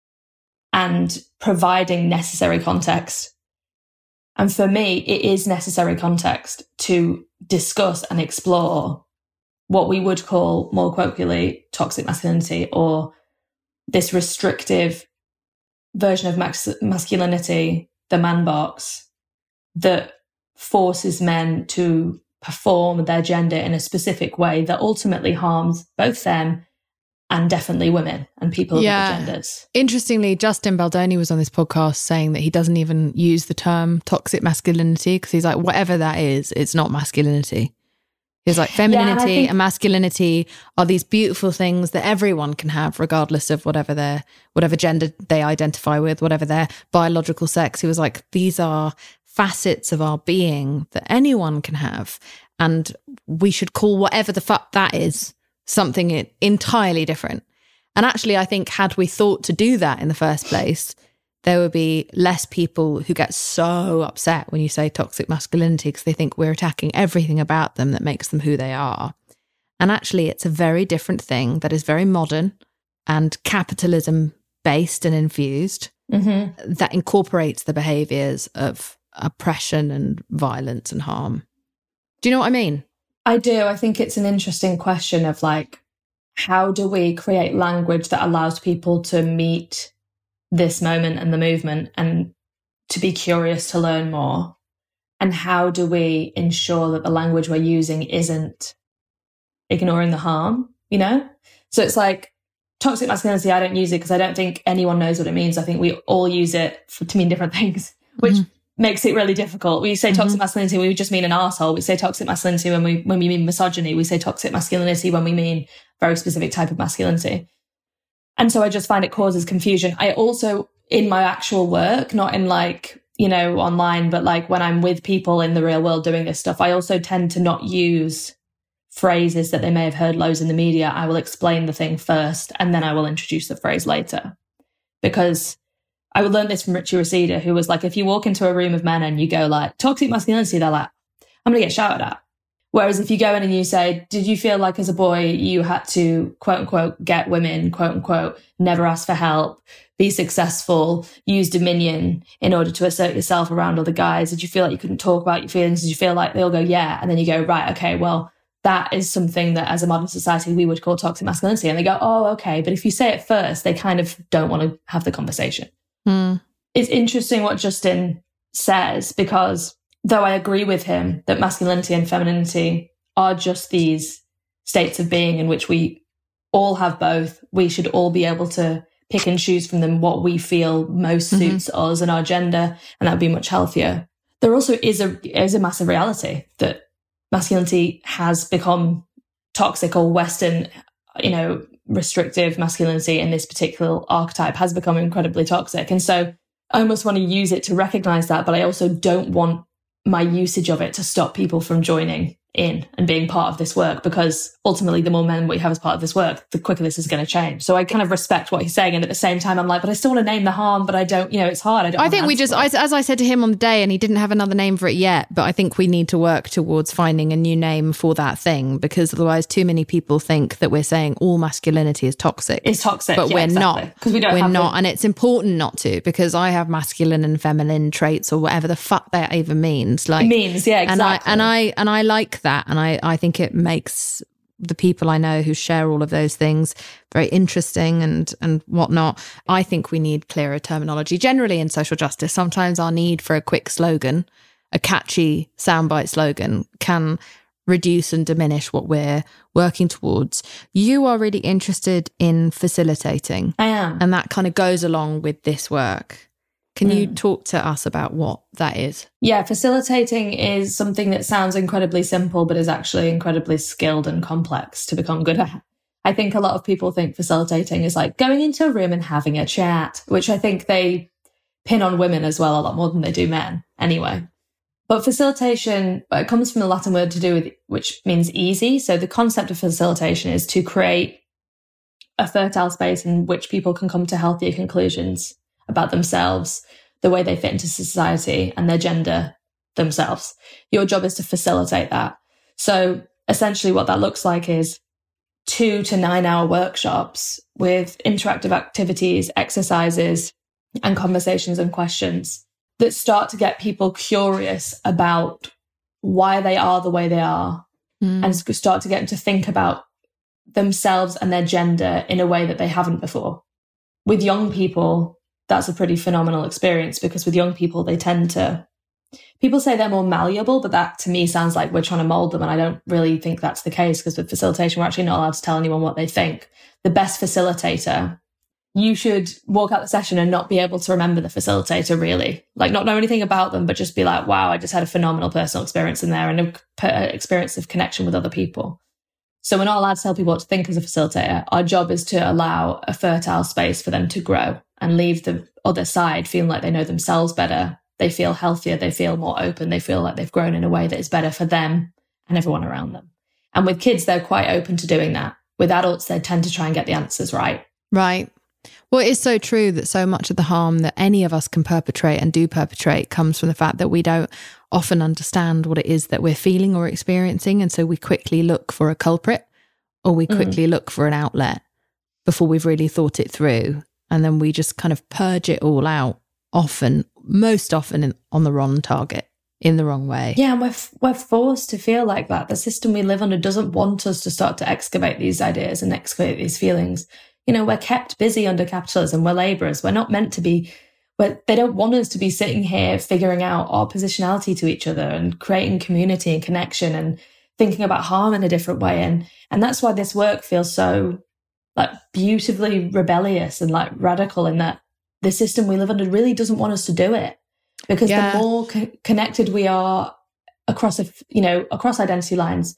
Speaker 4: and providing necessary context. And for me, it is necessary context to discuss and explore what we would call more colloquially toxic masculinity, or this restrictive version of masculinity, the man box, that forces men to perform their gender in a specific way that ultimately harms both them and definitely women and people of other genders.
Speaker 3: Interestingly, Justin Baldoni was on this podcast saying that he doesn't even use the term toxic masculinity because he's like, whatever that is, it's not masculinity. He's like, femininity and masculinity are these beautiful things that everyone can have regardless of whatever gender they identify with, whatever their biological sex. He was like, these are facets of our being that anyone can have. And we should call whatever the fuck that is something entirely different. And actually, I think had we thought to do that in the first place, there would be less people who get so upset when you say toxic masculinity because they think we're attacking everything about them that makes them who they are. And actually, it's a very different thing that is very modern and capitalism based and infused, that incorporates the behaviours of oppression and violence and harm. Do you know what I mean?
Speaker 4: I do. I think it's an interesting question of like, how do we create language that allows people to meet this moment and the movement and to be curious to learn more? And how do we ensure that the language we're using isn't ignoring the harm, you know? So it's like toxic masculinity, I don't use it because I don't think anyone knows what it means. I think we all use it to mean different things, which makes it really difficult. We say toxic masculinity, we just mean an arsehole. We say toxic masculinity when we mean misogyny. We say toxic masculinity when we mean very specific type of masculinity. And so I just find it causes confusion. I also, in my actual work, not in like, you know, online, but like when I'm with people in the real world doing this stuff, I also tend to not use phrases that they may have heard loads in the media. I will explain the thing first and then I will introduce the phrase later. Because I learned this from Richie Reseda, who was like, if you walk into a room of men and you go like, toxic masculinity, they're like, I'm going to get shouted at. Whereas if you go in and you say, did you feel like as a boy you had to, quote unquote, get women, quote unquote, never ask for help, be successful, use dominion in order to assert yourself around other guys? Did you feel like you couldn't talk about your feelings? Did you feel like they all go, yeah? And then you go, right, okay, well, that is something that as a modern society we would call toxic masculinity. And they go, oh, okay. But if you say it first, they kind of don't want to have the conversation. It's interesting what Justin says, because though I agree with him that masculinity and femininity are just these states of being in which we all have both, we should all be able to pick and choose from them what we feel most suits us and our gender, and that would be much healthier. There also is a massive reality that masculinity has become toxic, or Western, you know, restrictive masculinity in this particular archetype has become incredibly toxic. And so I almost want to use it to recognize that, but I also don't want my usage of it to stop people from joining in and being part of this work, because ultimately the more men we have as part of this work, the quicker this is going to change. So I kind of respect what he's saying, and at the same time I'm like, but I still want to name the harm, but I don't, you know, it's hard. I think we just,
Speaker 3: as I said to him on the day, and he didn't have another name for it yet, but I think we need to work towards finding a new name for that thing, because otherwise too many people think that we're saying all masculinity is toxic.
Speaker 4: It's toxic,
Speaker 3: but we're not,
Speaker 4: because we're
Speaker 3: not, and it's important not to, because I have masculine and feminine traits, or whatever the fuck that even means. Like,
Speaker 4: it means, yeah, exactly.
Speaker 3: And I like that, and I think it makes the people I know who share all of those things very interesting and whatnot. I think we need clearer terminology generally in social justice. Sometimes our need for a quick slogan, a catchy soundbite slogan, can reduce and diminish what we're working towards. You are really interested in facilitating.
Speaker 4: I am.
Speaker 3: And that kind of goes along with this work. Can you talk to us about what that is?
Speaker 4: Yeah, facilitating is something that sounds incredibly simple, but is actually incredibly skilled and complex to become good at. I think a lot of people think facilitating is like going into a room and having a chat, which I think they pin on women as well a lot more than they do men anyway. But facilitation, it comes from the Latin word to do with, which means easy. So the concept of facilitation is to create a fertile space in which people can come to healthier conclusions about themselves, the way they fit into society, and their gender themselves. Your job is to facilitate that. So essentially what that looks like is 2 to 9 hour workshops with interactive activities, exercises, and conversations and questions that start to get people curious about why they are the way they are, and start to get them to think about themselves and their gender in a way that they haven't before. With young people, that's a pretty phenomenal experience, because with young people, they tend to, people say they're more malleable, but that to me sounds like we're trying to mold them. And I don't really think that's the case, because with facilitation, we're actually not allowed to tell anyone what they think. The best facilitator, you should walk out the session and not be able to remember the facilitator really, like not know anything about them, but just be like, wow, I just had a phenomenal personal experience in there and an experience of connection with other people. So we're not allowed to tell people what to think as a facilitator. Our job is to allow a fertile space for them to grow and leave the other side feeling like they know themselves better they feel healthier, they feel more open, they feel like they've grown in a way that is better for them and everyone around them. And with kids, they're quite open to doing that. With adults, they tend to try and get the answers right.
Speaker 3: Right. Well, it is so true that so much of the harm that any of us can perpetrate and do perpetrate comes from the fact that we don't often understand what it is that we're feeling or experiencing. And so we quickly look for a culprit, or we quickly look for an outlet before we've really thought it through. And then we just kind of purge it all out, most often on the wrong target, in the wrong way.
Speaker 4: Yeah, and we're forced to feel like that. The system we live under doesn't want us to start to excavate these ideas and excavate these feelings. You know, we're kept busy under capitalism. We're labourers. We're not meant to be, they don't want us to be sitting here figuring out our positionality to each other and creating community and connection and thinking about harm in a different way. And that's why this work feels so like beautifully rebellious and like radical, in that the system we live under really doesn't want us to do it. Because the more connected we are across identity lines,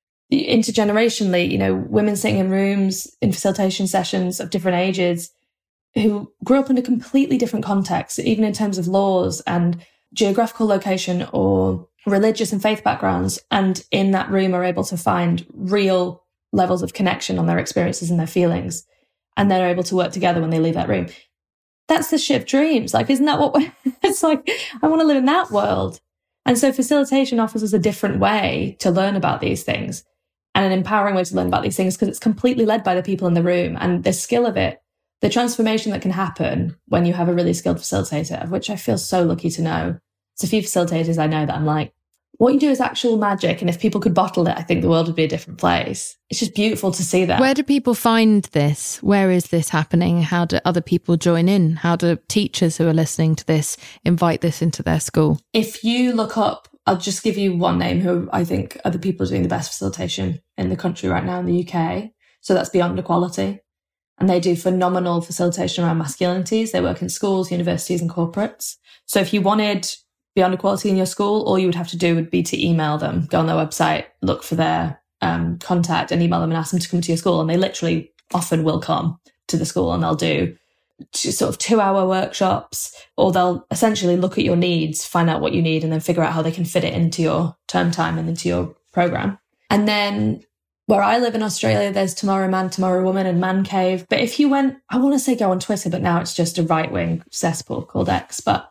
Speaker 4: intergenerationally, women sitting in rooms in facilitation sessions of different ages who grew up under completely different contexts, even in terms of laws and geographical location or religious and faith backgrounds, and in that room are able to find real levels of connection on their experiences and their feelings, and they're able to work together when they leave that room. That's the shit of dreams. Like, isn't that what it's like? I want to live in that world. And so facilitation offers us a different way to learn about these things, and an empowering way to learn about these things, because it's completely led by the people in the room, and the skill of it, the transformation that can happen when you have a really skilled facilitator, of which I feel so lucky to know. There's a few facilitators I know that I'm like, what you do is actual magic. And if people could bottle it, I think the world would be a different place. It's just beautiful to see that.
Speaker 3: Where do people find this? Where is this happening? How do other people join in? How do teachers who are listening to this invite this into their school?
Speaker 4: If you look up, I'll just give you one name who I think are the people doing the best facilitation in the country right now in the UK. So that's Beyond Equality. And they do phenomenal facilitation around masculinities. They work in schools, universities and corporates. So if you wanted Beyond Equality in your school, all you would have to do would be to email them, go on their website, look for their contact and email them and ask them to come to your school. And they literally often will come to the school, and they'll do sort of 2-hour workshops, or they'll essentially look at your needs, find out what you need, and then figure out how they can fit it into your term time and into your program. And then where I live in Australia, there's Tomorrow Man, Tomorrow Woman and Man Cave. But if you went, I want to say go on Twitter, but now it's just a right-wing cesspool called X. But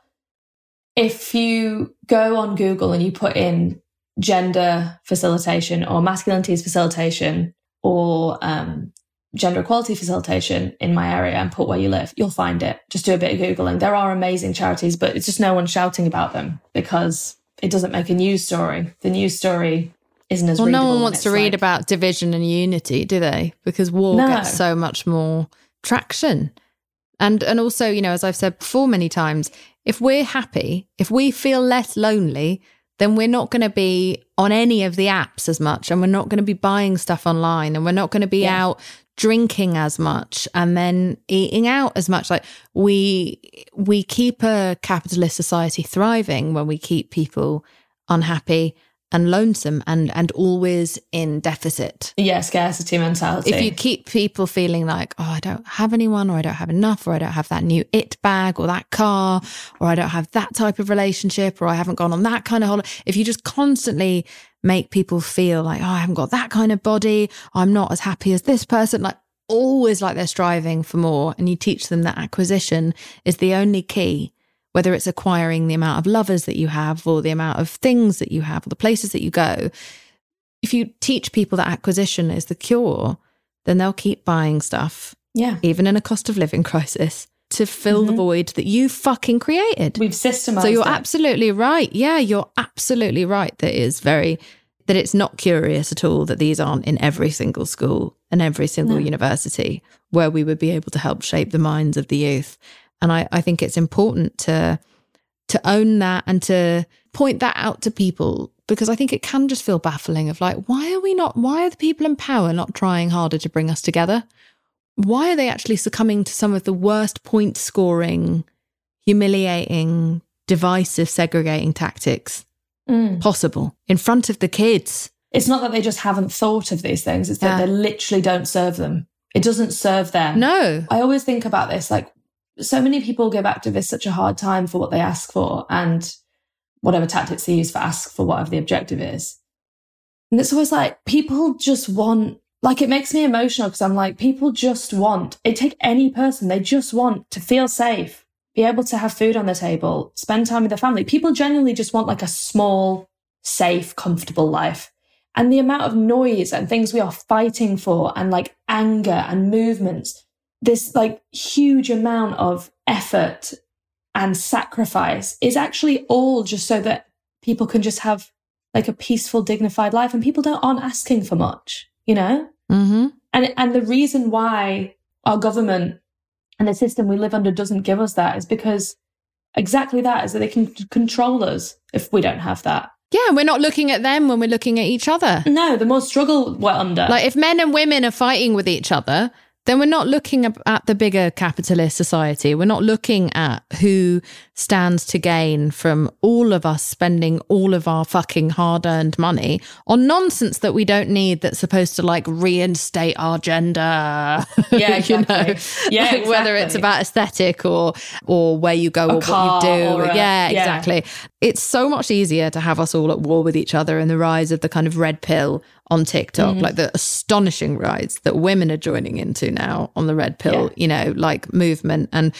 Speaker 4: if you go on Google and you put in gender facilitation or masculinities facilitation or gender equality facilitation in my area and put where you live, you'll find it. Just do a bit of Googling. There are amazing charities, but it's just no one shouting about them because it doesn't make a news story. The news story isn't as readable.
Speaker 3: Well, no one wants to read about division and unity, do they? Because war gets so much more traction. And also, as I've said before many times, if we're happy, if we feel less lonely, then we're not going to be on any of the apps as much, and we're not going to be buying stuff online, and we're not going to be out drinking as much and then eating out as much. Like we keep a capitalist society thriving when we keep people unhappy and lonesome and always in deficit.
Speaker 4: Yeah, scarcity mentality.
Speaker 3: If you keep people feeling like, oh, I don't have anyone, or I don't have enough, or I don't have that new it bag or that car, or I don't have that type of relationship, or I haven't gone on that kind of holiday. If you just constantly make people feel like, oh, I haven't got that kind of body, I'm not as happy as this person, like always like they're striving for more, and you teach them that acquisition is the only key. Whether it's acquiring the amount of lovers that you have or the amount of things that you have or the places that you go, if you teach people that acquisition is the cure, then they'll keep buying stuff, even in a cost of living crisis, to fill the void that you fucking created.
Speaker 4: We've systemized
Speaker 3: So you're absolutely right. Yeah, you're absolutely right. That it's not curious at all that these aren't in every single school and every single university where we would be able to help shape the minds of the youth. And I think it's important to own that and to point that out to people, because I think it can just feel baffling of like, why are the people in power not trying harder to bring us together? Why are they actually succumbing to some of the worst point scoring, humiliating, divisive, segregating tactics possible in front of the kids?
Speaker 4: It's not that they just haven't thought of these things. It's that they literally don't serve them. It doesn't serve them.
Speaker 3: No.
Speaker 4: I always think about this, like, so many people give activists such a hard time for what they ask for and whatever tactics they use for ask for whatever the objective is. And it's always like, people just want, like, it makes me emotional because I'm like, people just want, it take any person, they just want to feel safe, be able to have food on their table, spend time with their family. People genuinely just want like a small, safe, comfortable life. And the amount of noise and things we are fighting for and like anger and movements, this like huge amount of effort and sacrifice is actually all just so that people can just have like a peaceful, dignified life. And people aren't asking for much, you know?
Speaker 3: Mm-hmm.
Speaker 4: And the reason why our government and the system we live under doesn't give us that is because exactly that is that they can control us if we don't have that.
Speaker 3: Yeah, we're not looking at them when we're looking at each other.
Speaker 4: No, the more struggle we're under.
Speaker 3: Like, if men and women are fighting with each other, then we're not looking at the bigger capitalist society. We're not looking at who stands to gain from all of us spending all of our fucking hard-earned money on nonsense that we don't need, that's supposed to like reinstate our gender.
Speaker 4: Yeah, exactly.
Speaker 3: You know?
Speaker 4: Yeah,
Speaker 3: like,
Speaker 4: exactly.
Speaker 3: whether it's about aesthetic or where you go or what you do. Yeah, exactly. It's so much easier to have us all at war with each other, and the rise of the kind of red pill on TikTok, like the astonishing rise that women are joining into now on the red pill, you know, like movement. And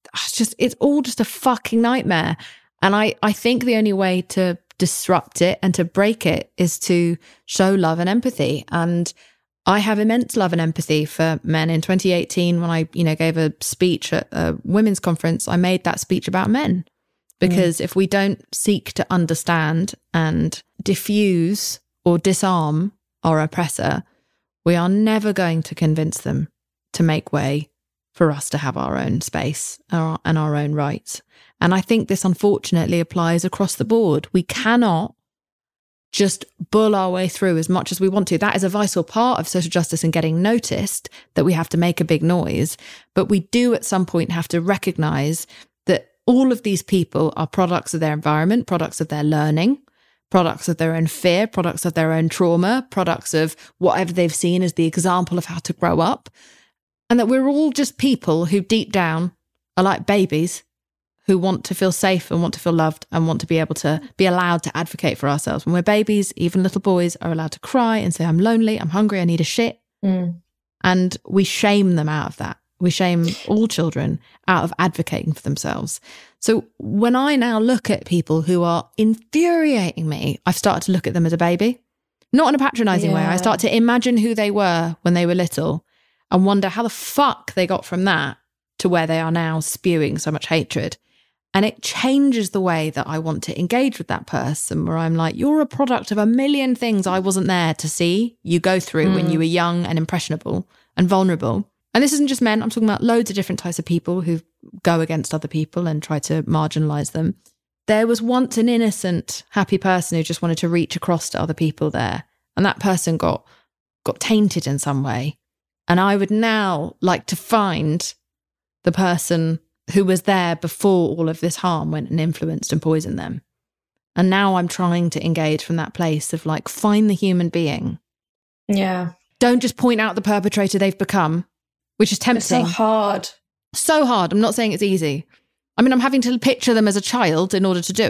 Speaker 3: it's all just a fucking nightmare. And I think the only way to disrupt it and to break it is to show love and empathy. And I have immense love and empathy for men. In 2018, when I, you know, gave a speech at a women's conference, I made that speech about men. Because if we don't seek to understand and diffuse or disarm our oppressor, we are never going to convince them to make way for us to have our own space and our own rights. And I think this unfortunately applies across the board. We cannot just bull our way through as much as we want to. That is a vital part of social justice and getting noticed, that we have to make a big noise. But we do at some point have to recognise that all of these people are products of their environment, products of their learning, products of their own fear, products of their own trauma, products of whatever they've seen as the example of how to grow up. And that we're all just people who deep down are like babies who want to feel safe and want to feel loved and want to be able to be allowed to advocate for ourselves. When we're babies, even little boys are allowed to cry and say, I'm lonely, I'm hungry, I need a shit. And we shame them out of that. We shame all children out of advocating for themselves. So when I now look at people who are infuriating me, I've started to look at them as a baby, not in a patronising way. I start to imagine who they were when they were little and wonder how the fuck they got from that to where they are now, spewing so much hatred. And it changes the way that I want to engage with that person, where I'm like, you're a product of a million things I wasn't there to see you go through when you were young and impressionable and vulnerable. And this isn't just men. I'm talking about loads of different types of people who go against other people and try to marginalise them. There was once an innocent, happy person who just wanted to reach across to other people there. And that person got tainted in some way. And I would now like to find the person who was there before all of this harm went and influenced and poisoned them. And now I'm trying to engage from that place of like, find the human being.
Speaker 4: Yeah.
Speaker 3: Don't just point out the perpetrator they've become, which is tempting.
Speaker 4: It's so hard.
Speaker 3: So hard. I'm not saying it's easy. I mean, I'm having to picture them as a child in order to do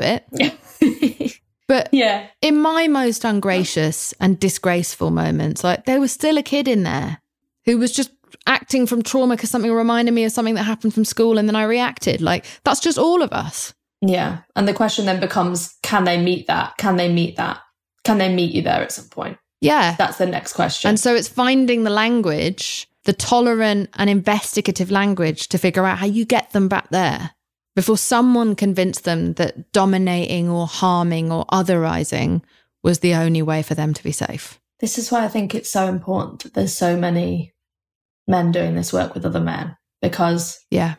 Speaker 3: it. But in my most ungracious and disgraceful moments, like, there was still a kid in there who was just acting from trauma because something reminded me of something that happened from school, and then I reacted. Like, that's just all of us.
Speaker 4: Yeah. And the question then becomes, can they meet that? Can they meet that? Can they meet you there at some point?
Speaker 3: Yeah.
Speaker 4: That's the next question.
Speaker 3: And so it's finding the language, the tolerant and investigative language, to figure out how you get them back there before someone convinced them that dominating or harming or otherizing was the only way for them to be safe.
Speaker 4: This is why I think it's so important that there's so many men doing this work with other men, because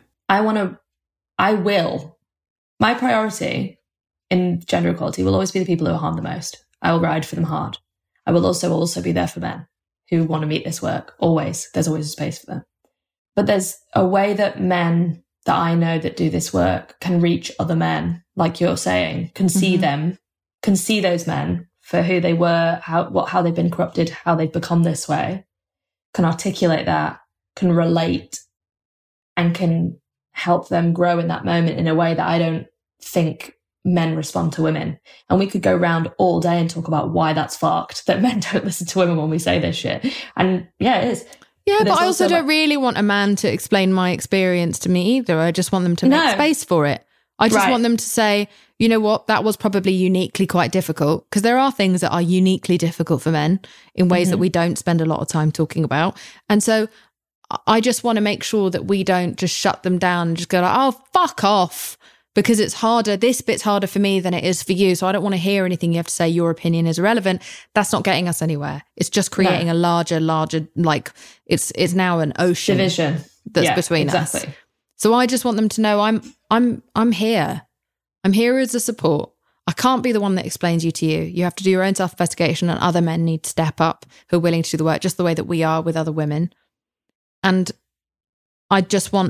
Speaker 4: my priority in gender equality will always be the people who are harmed the most. I will ride for them hard. I will also be there for men who want to meet this work. Always. There's always a space for them. But there's a way that men that I know that do this work can reach other men, like you're saying, can see them, can see those men for who they were, how they've been corrupted, how they've become this way, can articulate that, can relate, and can help them grow in that moment in a way that I don't think men respond to women. And we could go round all day and talk about why that's fucked, that men don't listen to women when we say this shit. And yeah, it is.
Speaker 3: Yeah, but I also don't really want a man to explain my experience to me either. I just want them to make space for it. I just want them to say, you know what, that was probably uniquely quite difficult, because there are things that are uniquely difficult for men in ways that we don't spend a lot of time talking about. And so I just want to make sure that we don't just shut them down and just go like, oh, fuck off, because it's harder. This bit's harder for me than it is for you. So I don't want to hear anything you have to say. Your opinion is irrelevant. That's not getting us anywhere. It's just creating a larger, like it's now an ocean
Speaker 4: division
Speaker 3: that's between us. So I just want them to know I'm here. I'm here as a support. I can't be the one that explains you to you. You have to do your own self-investigation, and other men need to step up who are willing to do the work, just the way that we are with other women. And I just want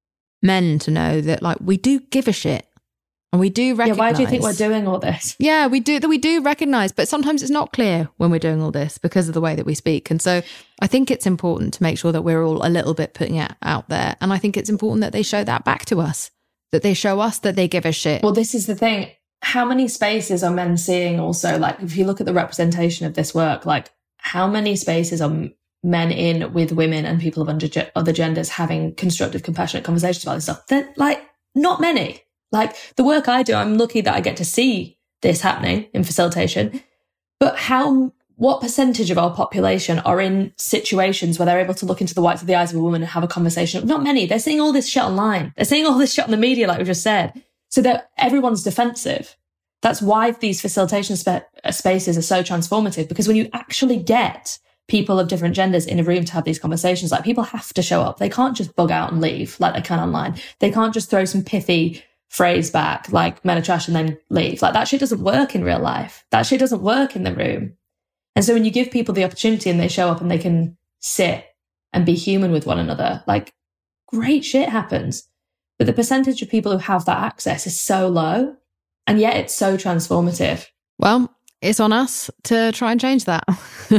Speaker 3: men to know that, like, we do give a shit and we do recognise.
Speaker 4: Yeah, why do you think we're doing all this?
Speaker 3: Yeah, we do recognise, but sometimes it's not clear when we're doing all this because of the way that we speak. And so I think it's important to make sure that we're all a little bit putting it out there. And I think it's important that they show that back to us, that they show us that they give a shit.
Speaker 4: Well, this is the thing. How many spaces are men seeing also? Like, if you look at the representation of this work, like, how many spaces are men in with women and people of other genders having constructive, compassionate conversations about this stuff? They're, like, not many. Like, the work I do, I'm lucky that I get to see this happening in facilitation. But what percentage of our population are in situations where they're able to look into the whites of the eyes of a woman and have a conversation? Not many. They're seeing all this shit online. They're seeing all this shit on the media, like we just said. So that everyone's defensive. That's why these facilitation spaces are so transformative, because when you actually get people of different genders in a room to have these conversations, like, people have to show up. They can't just bug out and leave like they can online. They can't just throw some pithy phrase back like men are trash and then leave. Like, that shit doesn't work in real life. That shit doesn't work in the room. And so when you give people the opportunity and they show up and they can sit and be human with one another, like, great shit happens. But the percentage of people who have that access is so low, and yet it's so transformative.
Speaker 3: Well, it's on us to try and change that.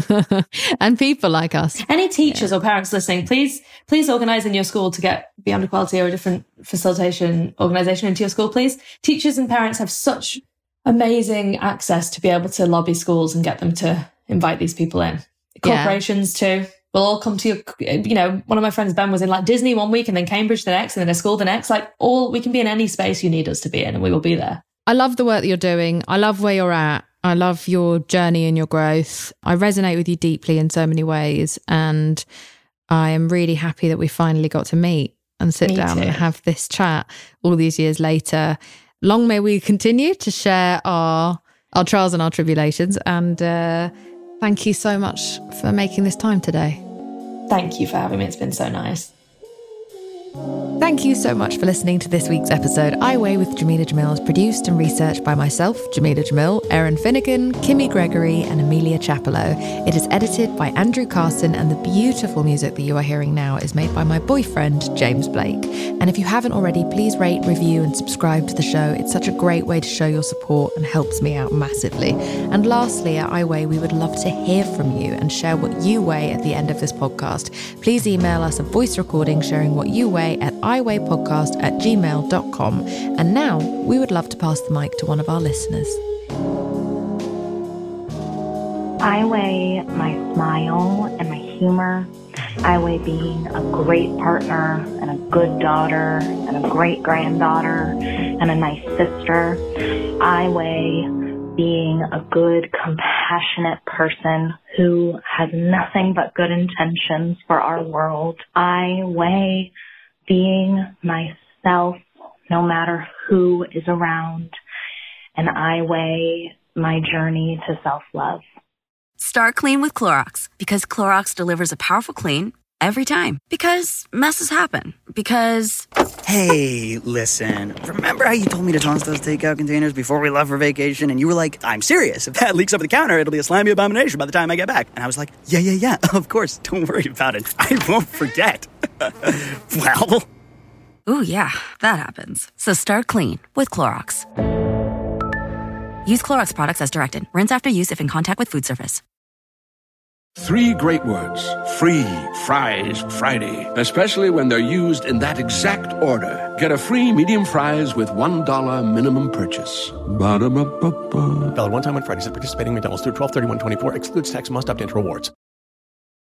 Speaker 3: And people like us.
Speaker 4: Any teachers or parents listening, please organise in your school to get Beyond Equality or a different facilitation organisation into your school, please. Teachers and parents have such amazing access to be able to lobby schools and get them to invite these people in. Corporations too. We'll all come to one of my friends, Ben, was in like Disney one week and then Cambridge the next and then a school the next. Like, we can be in any space you need us to be in and we will be there.
Speaker 3: I love the work that you're doing. I love where you're at. I love your journey and your growth. I resonate with you deeply in so many ways. And I am really happy that we finally got to meet and sit down and have this chat all these years later. Long may we continue to share our trials and our tribulations. And thank you so much for making this time today.
Speaker 4: Thank you for having me. It's been so nice.
Speaker 3: Thank you so much for listening to this week's episode. I Weigh with Jameela Jamil is produced and researched by myself, Jameela Jamil, Erin Finnegan, Kimmy Gregory and Amelia Chapello. It is edited by Andrew Carson, and the beautiful music that you are hearing now is made by my boyfriend, James Blake. And if you haven't already, please rate, review and subscribe to the show. It's such a great way to show your support and helps me out massively. And lastly, at I Weigh, we would love to hear from you and share what you weigh at the end of this podcast. Please email us a voice recording sharing what you weigh at iweightpodcast@gmail.com. And now we would love to pass the mic to one of our listeners.
Speaker 11: I weigh my smile and my humor. I weigh being a great partner and a good daughter and a great granddaughter and a nice sister. I weigh being a good, compassionate person who has nothing but good intentions for our world. I weigh being myself no matter who is around. And I weigh my journey to self-love.
Speaker 9: Start clean with Clorox, because Clorox delivers a powerful clean every time. Because messes happen. Because...
Speaker 12: Hey, listen. Remember how you told me to toss those takeout containers before we left for vacation? And you were like, I'm serious. If that leaks over the counter, it'll be a slimy abomination by the time I get back. And I was like, yeah, of course. Don't worry about it. I won't forget. Well...
Speaker 9: Ooh, yeah, that happens. So start clean with Clorox. Use Clorox products as directed. Rinse after use if in contact with food surface.
Speaker 5: Three great words. Free Fries Friday. Especially when they're used in that exact order. Get a free medium fries with $1 minimum purchase. Ba-da-ba-ba-ba.
Speaker 10: Valid one time on Fridays at participating McDonald's through 12/31/24. Excludes tax. Must opt into rewards.